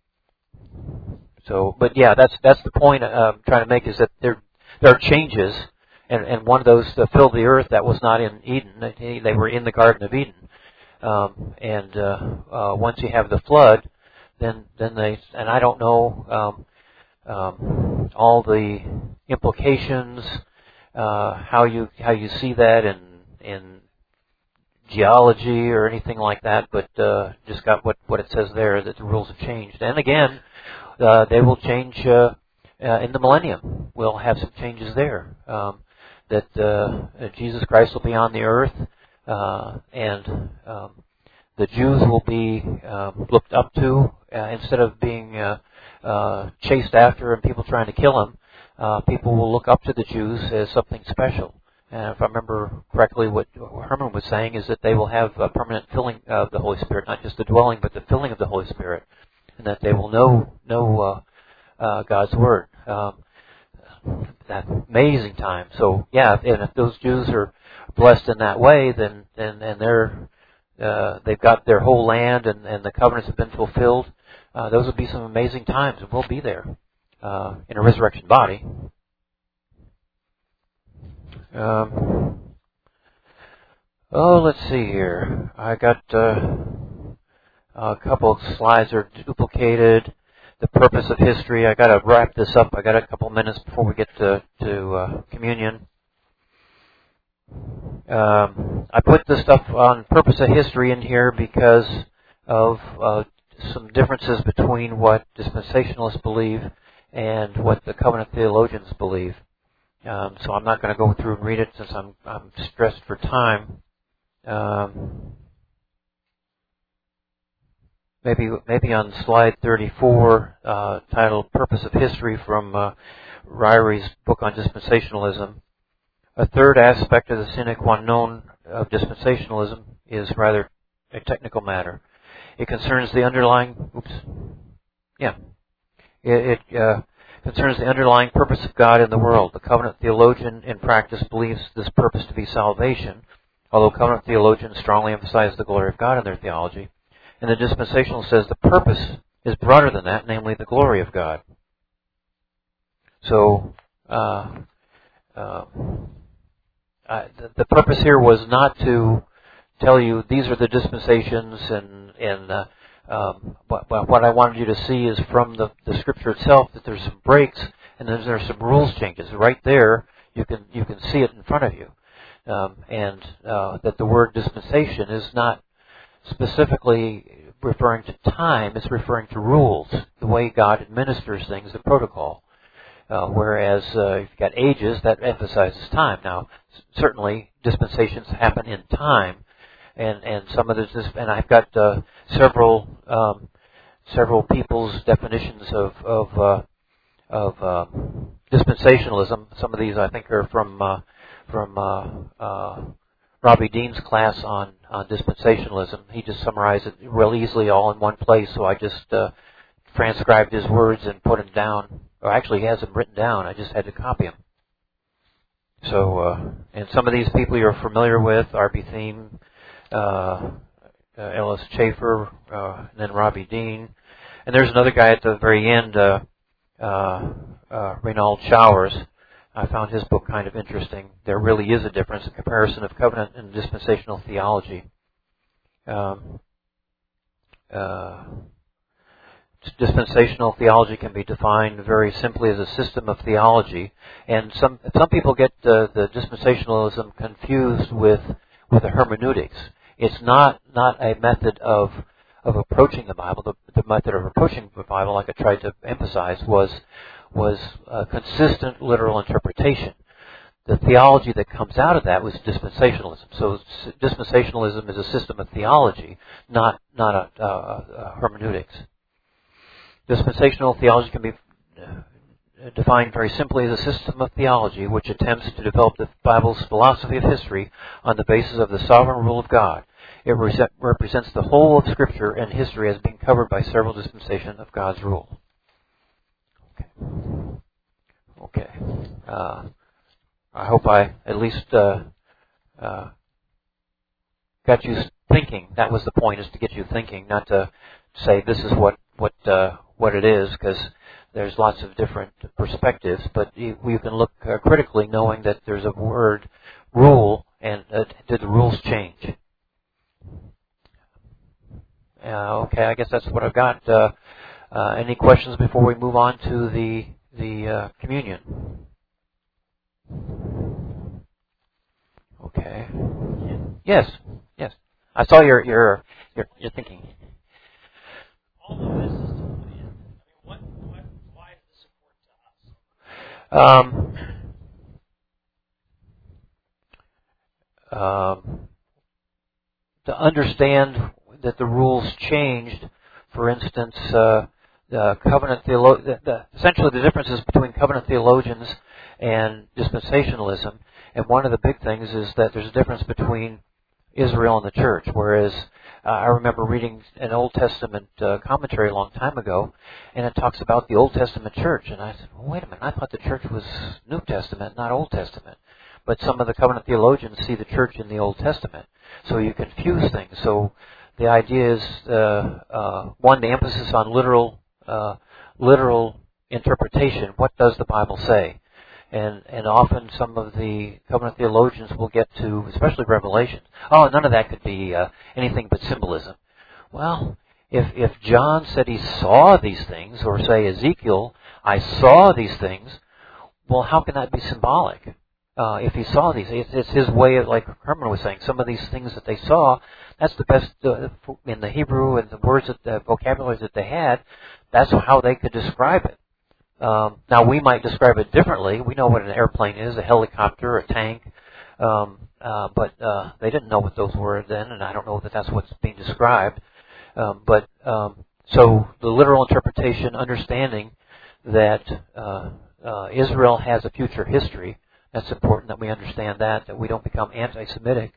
So, but yeah, that's that's the point uh, I'm trying to make, is that there there are changes, and, and one of those to fill the earth that was not in Eden. They, they were in the Garden of Eden, um, and uh, uh, once you have the flood, then then they and I don't know um, um, all the implications. Uh, how you how you see that in in geology or anything like that, but uh, just got what, what it says there, that the rules have changed. And again, uh, they will change uh, uh, in the millennium. We'll have some changes there. Um, that uh, Jesus Christ will be on the earth, uh, and um, the Jews will be um, looked up to uh, instead of being uh, uh, chased after and people trying to kill them. Uh, people will look up to the Jews as something special. And if I remember correctly, what Herman was saying is that they will have a permanent filling of the Holy Spirit, not just the dwelling, but the filling of the Holy Spirit, and that they will know know uh, uh, God's Word. Um, that amazing time. So yeah, and if those Jews are blessed in that way, then then and they're uh, they've got their whole land, and, and the covenants have been fulfilled. Uh, those will be some amazing times, and we'll be there. Uh, in a resurrection body. Um, Oh, let's see here. I got uh, a couple of slides are duplicated. The purpose of history. I got to wrap this up. I got a couple minutes before we get to to uh, communion. Um, I put the stuff on purpose of history in here because of uh, some differences between what dispensationalists believe and what the covenant theologians believe. Um, so I'm not going to go through and read it since I'm I'm stressed for time. Um, maybe maybe on slide thirty-four, uh, titled "Purpose of History" from uh, Ryrie's book on dispensationalism. A third aspect of the sine qua non of dispensationalism is rather a technical matter. It concerns the underlying. Oops. Yeah. It. it uh, concerns the underlying purpose of God in the world. The covenant theologian in practice believes this purpose to be salvation, although covenant theologians strongly emphasize the glory of God in their theology. And the dispensational says the purpose is broader than that, namely the glory of God. So, uh, uh, uh, the, the purpose here was not to tell you these are the dispensations and, and uh, Um, but, but what I wanted you to see is from the, the scripture itself that there's some breaks and then there's some rules changes. Right there, you can you can see it in front of you, um, and uh, that the word dispensation is not specifically referring to time; it's referring to rules, the way God administers things, the protocol. Uh, whereas uh, if you've got ages, that emphasizes time. Now, certainly dispensations happen in time. And and some of this, and I've got uh, several um, several people's definitions of of uh, of uh, dispensationalism. Some of these I think are from uh, from uh, uh, Robbie Dean's class on, on dispensationalism. He just summarized it real easily all in one place. So I just uh, transcribed his words and put them down. Or actually, he has them written down. I just had to copy them. So uh, and some of these people you're familiar with, R B Thiem. Uh, uh, Ellis Chafer, uh, and then Robbie Dean. And there's another guy at the very end, uh, uh, uh, Reynold Showers. I found his book kind of interesting. There really is a difference, a comparison of covenant and dispensational theology. Um, uh, dispensational theology can be defined very simply as a system of theology, and some some people get uh, the dispensationalism confused with with the hermeneutics. It's not, not a method of of approaching the Bible. The, the method of approaching the Bible, like I tried to emphasize, was was a consistent literal interpretation. The theology that comes out of that was dispensationalism. So dispensationalism is a system of theology, not not a, a, a hermeneutics. Dispensational theology can be defined very simply as a system of theology which attempts to develop the Bible's philosophy of history on the basis of the sovereign rule of God. It re- represents the whole of Scripture and history as being covered by several dispensations of God's rule. Okay. Okay. Uh, I hope I at least uh, uh, got you thinking. That was the point, is to get you thinking, not to say this is what what uh, what it is, because there's lots of different perspectives, but you, you can look uh, critically, knowing that there's a word, rule, and uh, did the rules change? Uh, okay, I guess that's what I've got. Uh, uh, any questions before we move on to the the uh, communion? Okay. Yes. Yes. I saw your your your, your thinking. Although this is to put in, I mean, what, what, why is this important Um, um, to understand that the rules changed, for instance, uh, the covenant theolo- the, the, essentially the differences between covenant theologians and dispensationalism. And one of the big things is that there's a difference between Israel and the church, whereas uh, I remember reading an Old Testament uh, commentary a long time ago, and it talks about the Old Testament church. And I said, well, wait a minute, I thought the church was New Testament, not Old Testament. But some of the covenant theologians see the church in the Old Testament. So you confuse things. So the idea is, uh, uh, one, the emphasis on literal uh, literal interpretation. What does the Bible say? And and often some of the covenant theologians will get to, especially Revelation, oh, none of that could be uh, anything but symbolism. Well, if if John said he saw these things, or say Ezekiel, I saw these things, well, how can that be symbolic? Uh, if he saw these, it's, it's his way of, like Herman was saying, some of these things that they saw, that's the best, uh, in the Hebrew and the words, that the vocabularies that they had, that's how they could describe it. Um, now, we might describe it differently. We know what an airplane is, a helicopter, a tank, um, uh, but uh, they didn't know what those were then, and I don't know that that's what's being described. Um, but um, so the literal interpretation, understanding that uh, uh, Israel has a future history, that's important that we understand that, that we don't become anti-Semitic.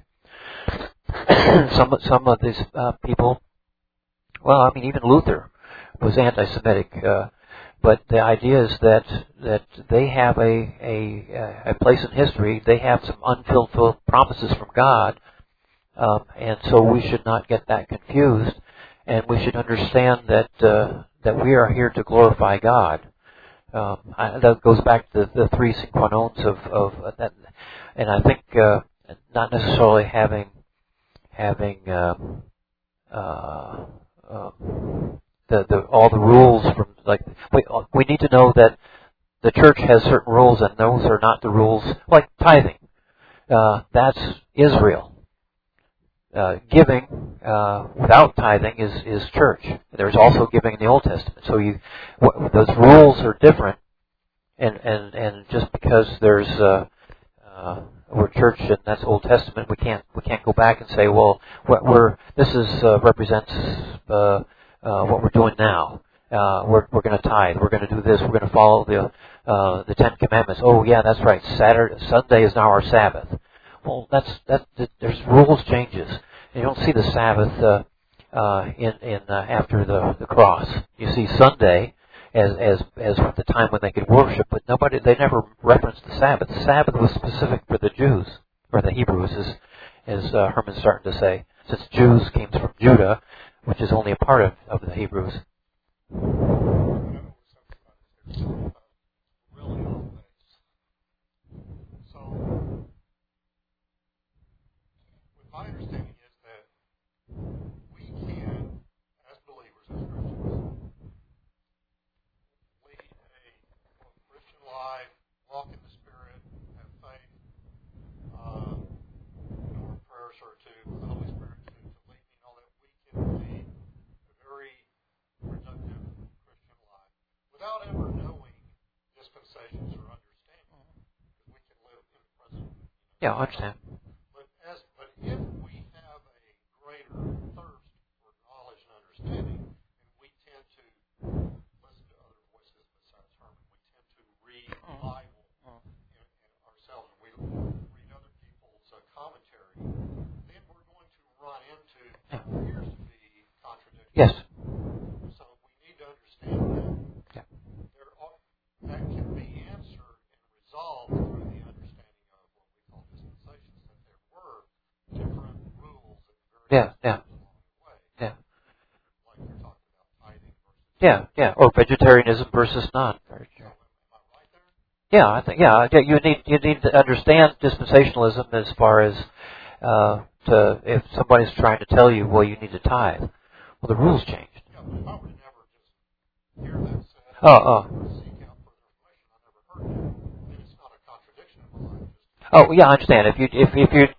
some some of these uh, people, well, I mean, even Luther was anti-Semitic. Uh, But the idea is that that they have a, a a place in history. They have some unfulfilled promises from God, um, and so we should not get that confused. And we should understand that uh, that we are here to glorify God. Um, I, that goes back to the, the three sine qua nons of, of that, and I think uh, not necessarily having having um, uh, uh, the the all the rules from. Like we we need to know that the church has certain rules, and those are not the rules. Like tithing, uh, that's Israel. Uh, giving uh, without tithing is is church. There's also giving in the Old Testament. So you what, those rules are different, and and and just because there's uh, uh, we're church and that's Old Testament, we can't we can't go back and say, well, what we're this is uh, represents uh, uh, what we're doing now. Uh, we're we're going to tithe. We're going to do this. We're going to follow the uh, the Ten Commandments. Oh yeah, that's right. Saturday, Sunday is now our Sabbath. Well, that's that. that there's rules changes. You don't see the Sabbath uh, uh, in in uh, after the the cross. You see Sunday as as as the time when they could worship, but nobody they never referenced the Sabbath. The Sabbath was specific for the Jews or the Hebrews, as as uh, Herman's starting to say, since Jews came from Judah, which is only a part of, of the Hebrews. Really off base. So, with my understanding is that we can, as believers, as Christians, lead a Christian life, walk in the Spirit, have faith, uh, you know, our prayers are to the Holy Spirit to, to lead me and all that. We can lead a very productive Christian life without ever knowing dispensations or understanding. Because we can live in the present. You know, Yeah, I understand. But as but if we have a greater thirst for knowledge and understanding, and we tend to listen to other voices besides Herman, we tend to read the Bible in, in ourselves, and we read other people's uh, commentary, then we're going to run into what appears to be contradictions. Yes. So we need to understand that Yeah. there are, that can be answered and resolved through the understanding of what we call dispensations, that there were different rules and various Yeah, yeah. steps along the way. Yeah. Like you're talking about tithing versus... Yeah, yeah, or vegetarianism versus non. So, am I right there? Yeah, I think yeah, yeah, you need you need to understand dispensationalism as far as uh, to if somebody's trying to tell you, well, you need to tithe. Well, the rules changed. Yeah, but if I were to never just hear that said, Oh, oh. or seek out further information, I never heard that, then it's not a contradiction in my life. Just Oh, yeah, I understand. If you if if you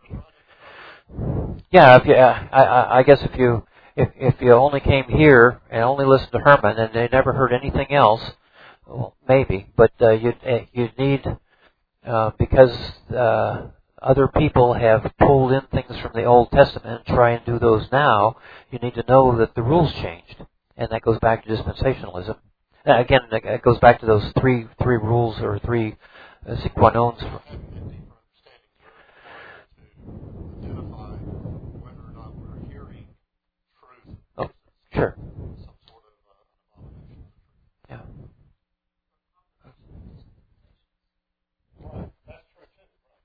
yeah, if you uh, I I I guess if you if if you only came here and only listened to Herman and they never heard anything else, well, maybe. But uh, you you need uh, because uh, other people have pulled in things from the Old Testament and try and do those now. You need to know that the rules changed, and that goes back to dispensationalism. Uh, again, it goes back to those three three rules or three uh, sine qua nons. having a deeper understanding here in order to identify whether or not we're hearing truth Oh, sure. some sort of uh, abomination. Yeah. Right. That's true too. Right.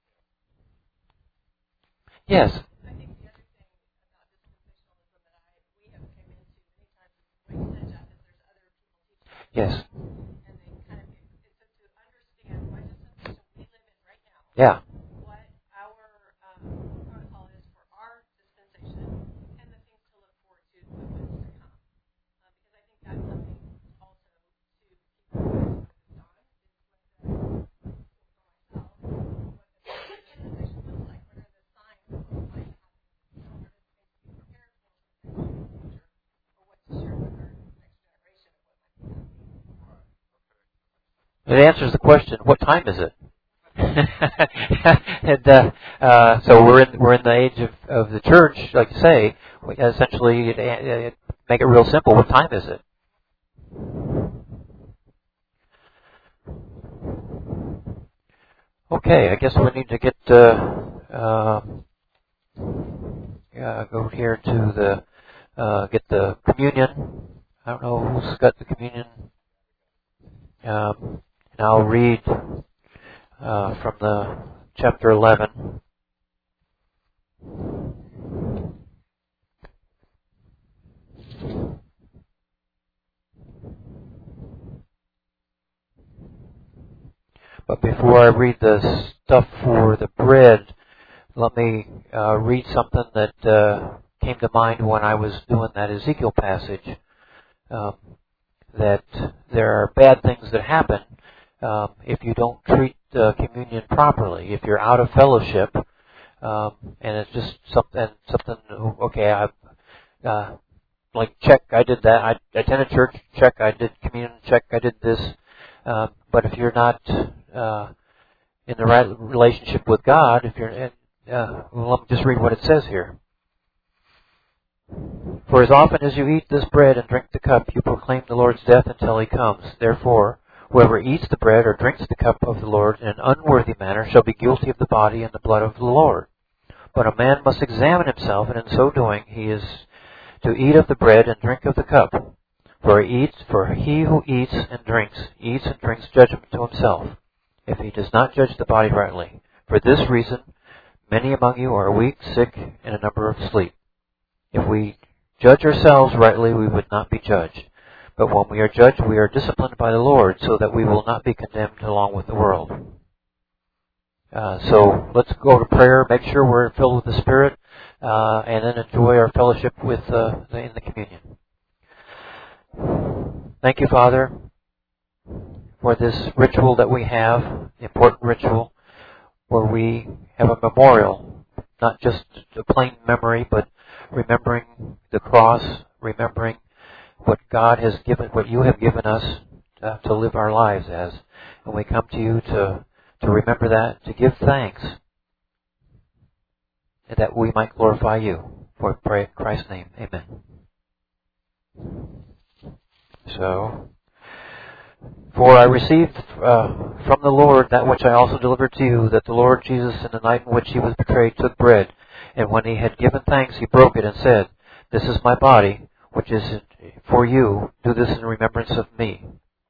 Yes. I think the other thing about dispensationalism that I we have came into many times, like you said, Jeff, is there's other people teaching, Yes. and they kind of it's to understand why dispensationalism Yeah. what our um, protocol is for our dispensation and the things to look forward to the ones to come. Uh, because I think that's something also to keep in mind with Don is what the, for myself, what the dispensation looks like. What are the signs that look like? How, you know, what are the things to be prepared for for the future, or what to share with our next generation of what might be happening. It answers the question, what time is it? and uh, uh, so we're in we're in the age of, of the church, like you say. We essentially, it, it, make it real simple. What time is it? Okay, I guess we need to get uh, uh, yeah, go here to the uh, get the communion. I don't know who's got the communion. Um, and I'll read. Uh, from the chapter eleven. But before I read the stuff for the bread, let me uh, read something that uh, came to mind when I was doing that Ezekiel passage. Um, that there are bad things that happen um, if you don't treat uh, communion properly. If you're out of fellowship, um, and it's just something, something. Okay, I uh, like check. I did that. I attended church. Check. I did communion. Check. I did this. Uh, but if you're not uh, in the right relationship with God, if you're, uh, well, let me just read what it says here. For as often as you eat this bread and drink the cup, you proclaim the Lord's death until He comes. Therefore, whoever eats the bread or drinks the cup of the Lord in an unworthy manner shall be guilty of the body and the blood of the Lord. But a man must examine himself, and in so doing he is to eat of the bread and drink of the cup. For he eats, for he who eats and drinks, eats and drinks judgment to himself, if he does not judge the body rightly. For this reason, many among you are weak, sick, and a number of asleep. If we judge ourselves rightly, we would not be judged. But when we are judged, we are disciplined by the Lord, so that we will not be condemned along with the world. Uh, so let's go to prayer, make sure we're filled with the Spirit, uh, and then enjoy our fellowship with uh, the, in the communion. Thank you, Father, for this ritual that we have, the important ritual, where we have a memorial, not just a plain memory, but remembering the cross, remembering what God has given, what you have given us uh, to live our lives as. And we come to you to, to remember that, to give thanks, and that we might glorify you. For we pray in Christ's name. Amen. So, for I received uh, from the Lord that which I also delivered to you, that the Lord Jesus, in the night in which He was betrayed, took bread, and when He had given thanks, He broke it and said, "This is my body, which is for you. Do this in remembrance of me."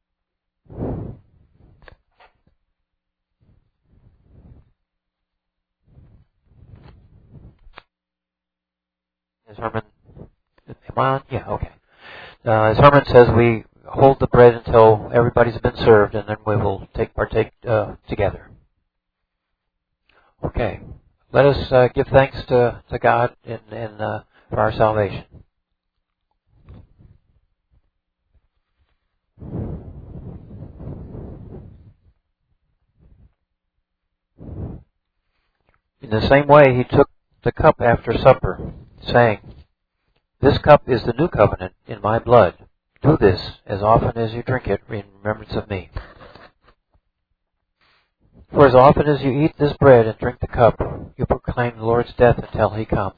As Herman, am I on? Yeah, okay. Uh, as Herman says, we hold the bread until everybody's been served, and then we will take partake uh, together. Okay. Let us uh, give thanks to, to God in, in, uh, for our salvation. In the same way, He took the cup after supper, saying, "This cup is the new covenant in my blood. Do this as often as you drink it in remembrance of me. For as often as you eat this bread and drink the cup, you proclaim the Lord's death until He comes."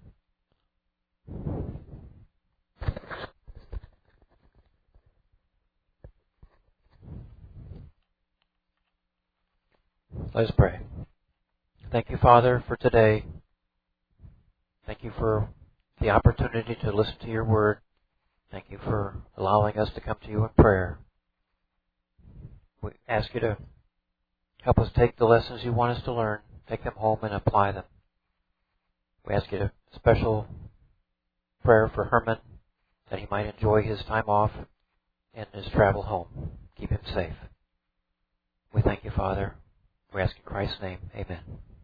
Let us pray. Thank you, Father, for today. Thank you for the opportunity to listen to your word. Thank you for allowing us to come to you in prayer. We ask you to help us take the lessons you want us to learn, take them home and apply them. We ask you to special prayer for Herman, that he might enjoy his time off and his travel home. Keep him safe. We thank you, Father. We ask in Christ's name. Amen.